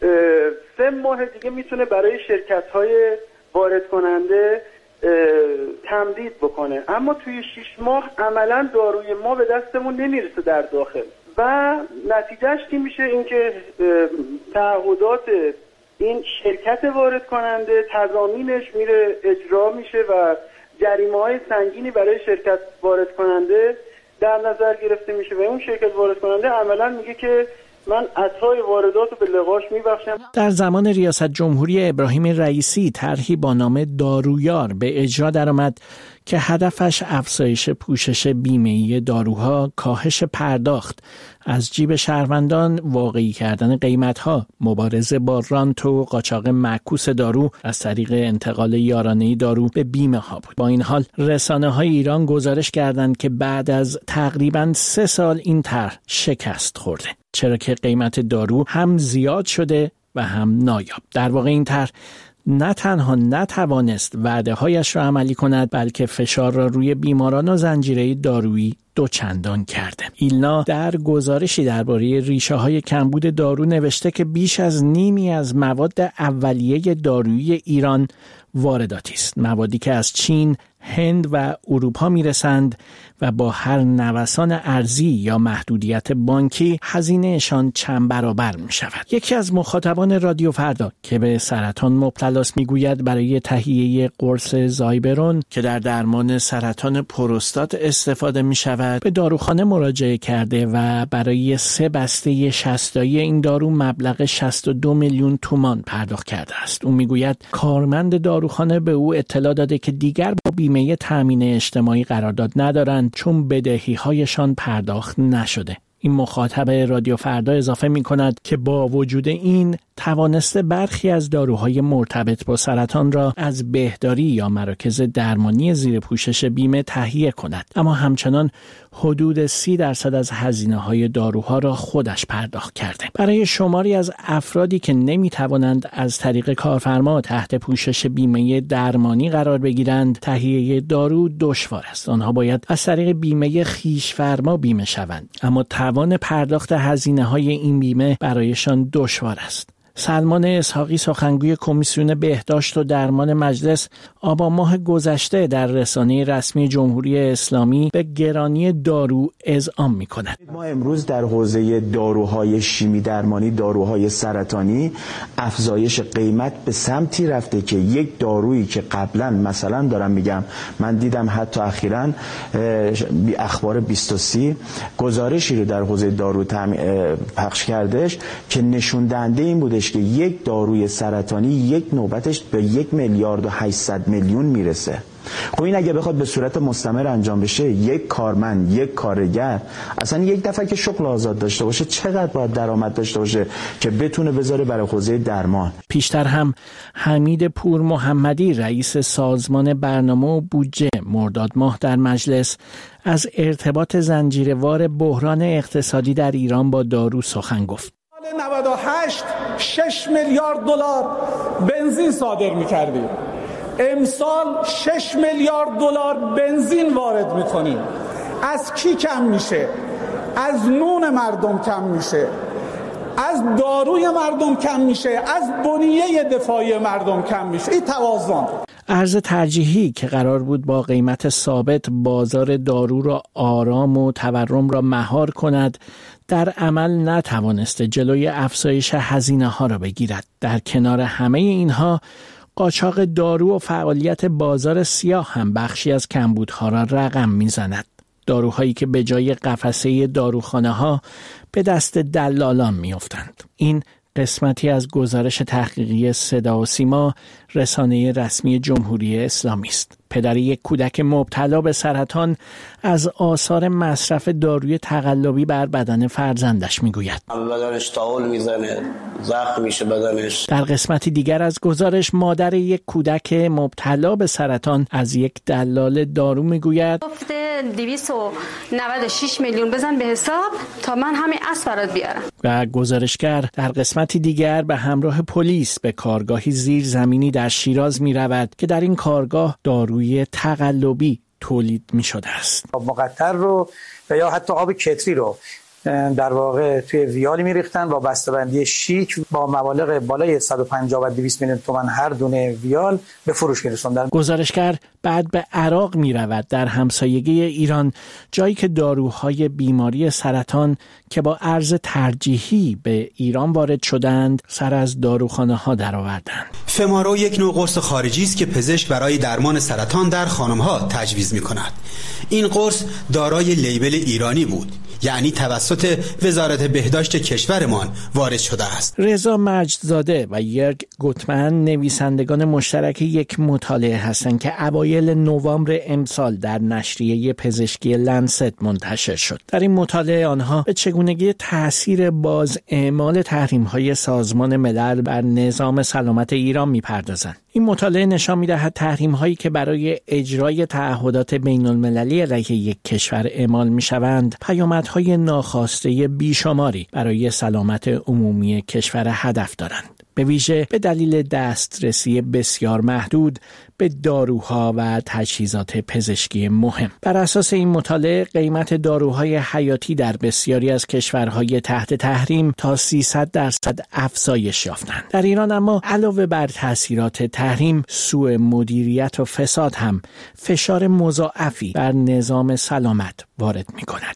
سه ماه دیگه میتونه برای شرکت‌های وارد کننده تمدید بکنه، اما توی شش ماه عملاً داروی ما به دستمون نمیرسه در داخل و نتیجهش چی میشه؟ اینکه تعهدات این شرکت وارد کننده تضامینش میره اجرا میشه و جریمه‌های سنگینی برای شرکت وارد کننده در نظر گرفته میشه و اون شرکت وارد کننده عملاً میگه که من عطای واردات رو به لغاش میبخشم. در زمان ریاست جمهوری ابراهیم رئیسی طرحی با نام دارویار به اجرا درآمد که هدفش افزایش پوشش بیمه‌ای داروها، کاهش پرداخت از جیب شهروندان، واقعی کردن قیمت‌ها، مبارزه با رانت و قاچاق معکوس دارو از طریق انتقال یارانه‌ای دارو به بیمه‌ها بود. با این حال رسانه‌های ایران گزارش کردند که بعد از تقریباً سه سال این طرح شکست خورده، چرا که قیمت دارو هم زیاد شده و هم نایاب. در واقع این طرح نه تنها نتوانست وعده‌هایش را عملی کند، بلکه فشار را روی بیماران و زنجیره دارویی دوچندان کرده. ایلنا در گزارشی درباره ریشه‌های کمبود دارو نوشته که بیش از نیمی از مواد اولیه دارویی ایران وارداتی است، موادی که از چین، هند و اروپا میرسند و با هر نوسان ارزی یا محدودیت بانکی هزینه‌شان چند برابر می شود. یکی از مخاطبان رادیو فردا که به سرطان مبتلاست میگوید برای تهیه قرص زایبرون که در درمان سرطان پروستات استفاده می شود به داروخانه مراجعه کرده و برای سه بسته شصتایی این دارو مبلغ شصت و دو میلیون تومان پرداخت کرده است. او میگوید کارمند داروخانه به او اطلاع داده که دیگر با بیمه تامین اجتماعی قرارداد ندارند چون بدهی‌هایشان پرداخت نشده. این مخاطب رادیو فردا اضافه می کند که با وجود این توانسته برخی از داروهای مرتبط با سرطان را از بهداری یا مراکز درمانی زیر پوشش بیمه تهیه کند، اما همچنان حدود سی درصد از هزینه‌های داروها را خودش پرداخت کرده. برای شماری از افرادی که نمی توانند از طریق کارفرما تحت پوشش بیمه درمانی قرار بگیرند، تهیه دارو دشوار است. آنها باید از طریق بیمه خویش‌فرما بیمه شوند، اما توان پرداخت هزینه‌های این بیمه برایشان دشوار است. سلمان اسحاقی سخنگوی کمیسیون بهداشت و درمان مجلس آبان ماه گذشته در رسانه رسمی جمهوری اسلامی به گرانی دارو اذعان می‌کند. ما امروز در حوزه داروهای شیمی درمانی، داروهای سرطانی افزایش قیمت به سمتی رفته که یک دارویی که قبلا مثلا دارم میگم من دیدم حتی اخیراً اخبار بیست و سی گزارشی رو در حوزه دارو پخش کردش که نشون دهنده این بودش که یک داروی سرطانی یک نوبتش به یک میلیارد و هشتصد میلیون میرسه. خب این اگه بخواد به صورت مستمر انجام بشه، یک کارمند، یک کارگر اصلا یک دفعه که شغل آزاد داشته باشه چقدر باید درآمد داشته باشه که بتونه بذاره برای حوزه درمان. پیشتر هم حمید پور محمدی رئیس سازمان برنامه و بودجه مرداد ماه در مجلس از ارتباط زنجیره‌وار بحران اقتصادی در ایران با دارو سخن گفت. نود و هشت شش میلیارد دلار بنزین صادر می‌کردیم. امسال شش میلیارد دلار بنزین وارد می‌کنیم. از کی کم میشه؟ از نون مردم کم میشه. از داروی مردم کم میشه. از بنیه دفاعی مردم کم میشه. این توازن. ارز ترجیحی که قرار بود با قیمت ثابت بازار دارو را آرام و تورم را مهار کند، در عمل نتوانسته جلوی افزایش هزینه ها را بگیرد. در کنار همه اینها قاچاق دارو و فعالیت بازار سیاه هم بخشی از کمبودها را رقم میزند. داروهایی که به جای قفسه داروخانه ها به دست دلالان میافتند. این قسمتی از گزارش تحقیقی صدا و سیما رسانه رسمی جمهوری اسلامی است. پدر یک کودک مبتلا به سرطان از آثار مصرف داروی تقلبی بر بدن فرزندش میگوید. بدنش تاول میزنه، زخم میشه بدنش. در قسمتی دیگر از گزارش مادر یک کودک مبتلا به سرطان از یک دلال دارو میگوید گفته دویست و نود و شش میلیون بزن به حساب تا من همین اسب برات بیارم. و گزارشگر در قسمتی دیگر به همراه پلیس به کارگاهی زیرزمینی در شیراز می رود که در این کارگاه داروی تقلبی تولید می شده است. آب مقطر رو و یا حتی آب کتری رو در واقع توی ویالی میریختن با بسته‌بندی شیک با مبالغ بالای صد و پنجاه و دویست میلیون تومان هر دونه ویال به فروش میرسوندن. گزارشگر بعد به عراق میرود، در همسایگی ایران، جایی که داروهای بیماری سرطان که با ارز ترجیحی به ایران وارد شدند سر از داروخانه ها درآوردند. فمارو یک نوع قرص خارجی است که پزشک برای درمان سرطان در خانم‌ها تجویز می‌کند. این قرص دارای لیبل ایرانی بود، یعنی توسط وزارت بهداشت کشورمان وارد شده است. رضا مجدزاده و یرگ گوتمن نویسندگان مشترک یک مطالعه هستند که اوایل نوامبر امسال در نشریه پزشکی لنست منتشر شد. در این مطالعه آنها به چگونگی تأثیر باز اعمال تحریم‌های سازمان ملل بر نظام سلامت ایران می‌پردازند. این مطالعه نشان می‌دهد تحریم‌هایی که برای اجرای تعهدات بین‌المللی علیه یک کشور اعمال می‌شوند، پیامدهای ناخواسته بیشماری برای سلامت عمومی کشور هدف دارند. به ویژه به دلیل دسترسی بسیار محدود به داروها و تجهیزات پزشکی مهم. بر اساس این مطالعه قیمت داروهای حیاتی در بسیاری از کشورهای تحت تحریم تا سیصد درصد افزایش یافتند. در ایران اما علاوه بر تاثیرات تحریم، سوء مدیریت و فساد هم فشار مضاعفی بر نظام سلامت وارد می‌کند.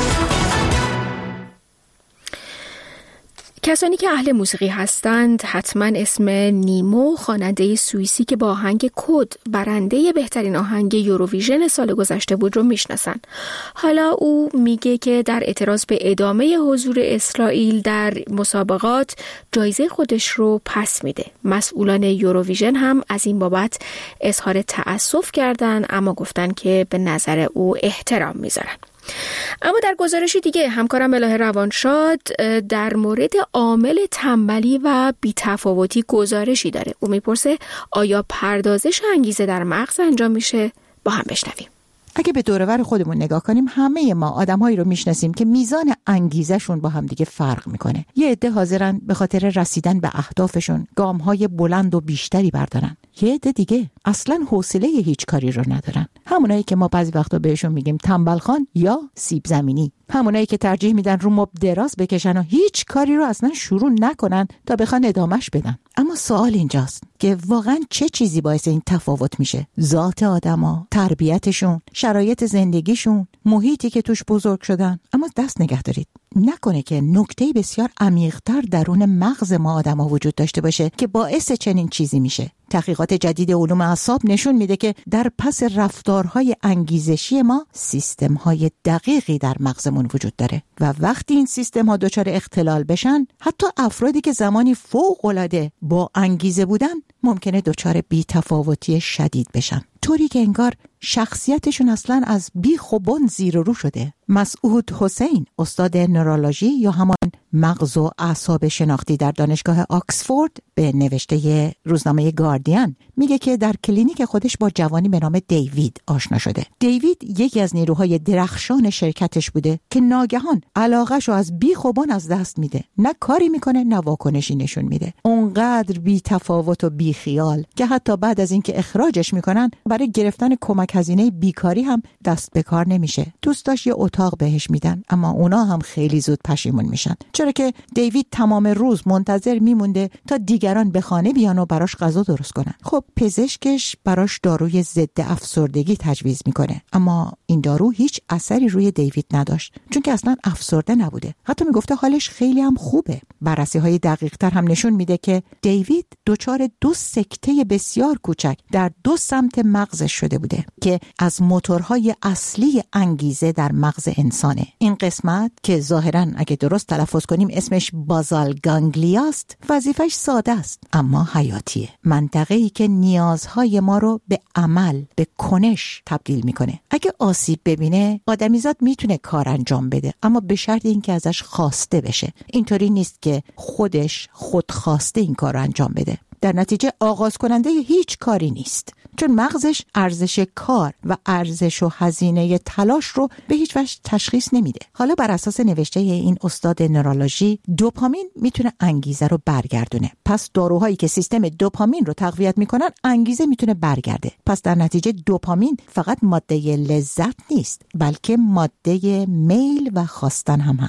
کسانی که اهل موسیقی هستند حتما اسم نیمو، خواننده سوئیسی که با آهنگ کد برنده بهترین آهنگ یوروویژن سال گذشته بود رو میشناسن. حالا او میگه که در اعتراض به ادامه حضور اسرائیل در مسابقات جایزه خودش رو پس میده. مسئولان یوروویژن هم از این بابت اظهار تأسف کردن، اما گفتن که به نظر او احترام میذارن. اما در گزارشی دیگه همکارم الهه روانشاد در مورد عامل تنبلی و بی‌تفاوتی گزارشی داره. او میپرسه آیا پردازش انگیزه در مغز انجام میشه؟ با هم بشنویم. اگه به دور و بر خودمون نگاه کنیم، همه ما آدم‌هایی رو میشناسیم که میزان انگیزشون با هم دیگه فرق میکنه. یه عده حاضرن به خاطر رسیدن به اهدافشون گام‌های بلند و بیشتری بردارن. یه عده دیگه اصلاً حوصله هیچ کاری رو ندارن. همونایی که ما بعضی وقتا بهشون میگیم تنبلخان یا سیب زمینی. همونایی که ترجیح میدن رو مبل دراز بکشن و هیچ کاری رو اصلا شروع نکنن تا بخوان ادامهش بدن. اما سوال اینجاست که واقعا چه چیزی باعث این تفاوت میشه؟ ذات آدما، تربیتشون، شرایط زندگیشون، محیطی که توش بزرگ شدن. اما دست نگه دارید، نکنه که نکته بسیار عمیق‌تر درون مغز ما آدما وجود داشته باشه که باعث چنین چیزی میشه. تحقیقات جدید علوم اعصاب نشون میده که در پس رفتارهای انگیزشی ما سیستم‌های دقیقی در مغزمون وجود داره و وقتی این سیستم‌ها دچار اختلال بشن، حتی افرادی که زمانی فوق‌العاده با انگیزه بودن ممکنه دچار بی‌تفاوتی شدید بشن، طوری که انگار شخصیتشون اصلا از بیخ و بن زیر و رو شده. مسعود حسین، استاد نورولوژی یا همان مغز و اعصاب شناختی در دانشگاه آکسفورد، به نوشته روزنامه گاردین میگه که در کلینیک خودش با جوانی به نام دیوید آشنا شده. دیوید یکی از نیروهای درخشان شرکتش بوده که ناگهان علاقه‌شو از بیخ و بن از دست میده. نه کاری میکنه نه واکنشی نشون میده. اونقدر بی تفاوت و بی خیال که حتی بعد از اینکه اخراجش میکنن برای گرفتن کمک هزینه بیکاری هم دست به کار نمیشه. دوستاش یه اتاق بهش میدن، اما اونا هم خیلی زود پشیمون میشن، چرا که دیوید تمام روز منتظر میمونده تا دیگران به خانه بیان و براش غذا درست کنن. خب پزشکش براش داروی ضد افسردگی تجویز میکنه، اما این دارو هیچ اثری روی دیوید نداشت، چون که اصلا افسرده نبوده. حتی میگفته حالش خیلی هم خوبه. بررسی های دقیق تر هم نشون میده که دیوید دچار دو سکته بسیار کوچک در دو سمت مغزش شده بوده که از موتورهای اصلی انگیزه در مغز انسانه. این قسمت که ظاهراً اگه درست تلفظ کنیم اسمش بازال گانگلیا است، وظیفش ساده است اما حیاتیه. منطقه‌ای که نیازهای ما رو به عمل، به کنش تبدیل میکنه. اگه آسیب ببینه، آدمیزاد میتونه کار انجام بده، اما به شرط اینکه ازش خواسته بشه. اینطوری نیست که خودش خودخواسته این کار رو انجام بده. در نتیجه آغاز کننده هیچ کاری نیست، چون مغزش ارزش کار و ارزش و هزینه تلاش رو به هیچ وجه تشخیص نمیده. حالا بر اساس نوشته این استاد نورولوژی، دوپامین میتونه انگیزه رو برگردونه. پس داروهایی که سیستم دوپامین رو تقویت میکنن، انگیزه میتونه برگرده. پس در نتیجه دوپامین فقط ماده لذت نیست، بلکه ماده میل و خواستن هم هست.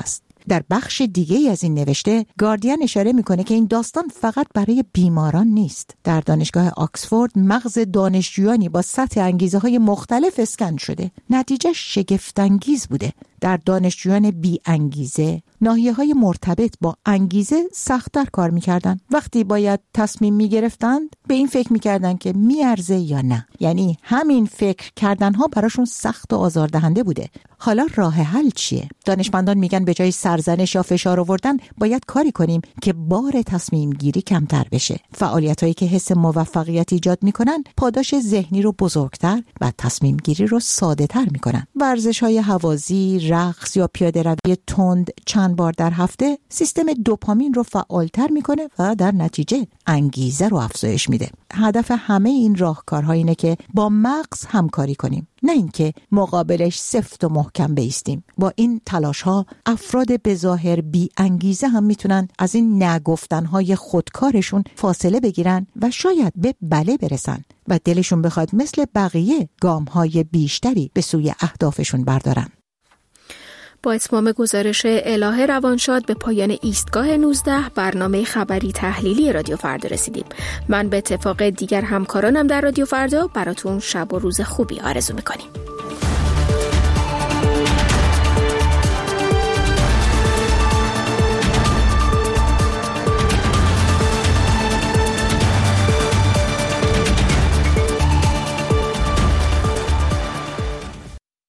در بخش دیگه از این نوشته گاردین اشاره میکنه که این داستان فقط برای بیماران نیست. در دانشگاه آکسفورد مغز دانشجویانی با سطح انگیزه های مختلف اسکن شده. نتیجه شگفت‌انگیز بوده. در دانشجویان بی انگیزه ناحیه های مرتبط با انگیزه سخت‌تر کار میکردن. وقتی باید تصمیم میگرفتند به این فکر میکردن که میارزه یا نه. یعنی همین فکر کردن ها براشون سخت و آزاردهنده بوده. حالا راه حل چیه؟ دانشمندان میگن به جای سرزنش یا فشار آوردن باید کاری کنیم که بار تصمیم گیری کمتر بشه. فعالیت هایی که حس موفقیت ایجاد میکنن پاداش ذهنی رو بزرگتر و تصمیم گیری رو ساده تر میکنن. ورزش های هوازی، رقص یا پیاده روی تند چند بار در هفته سیستم دوپامین رو فعالتر میکنه و در نتیجه انگیزه رو افزایش میده. هدف همه این راهکارها اینه که با مغز همکاری کنیم، نه اینکه مقابلش سفت و محکم بایستیم. با این تلاش ها افراد به ظاهر بی انگیزه هم میتونن از این نگفتن های خودکارشون فاصله بگیرن و شاید به بله برسن و دلشون بخواد مثل بقیه گام های بیشتری به سوی اهدافشون بردارن. با اتمام گزارش الهه روانشاد به پایان ایستگاه نوزده برنامه خبری تحلیلی رادیو فردا رسیدیم. من به اتفاق دیگر همکارانم در رادیو فردا براتون شب و روز خوبی آرزو میکنیم.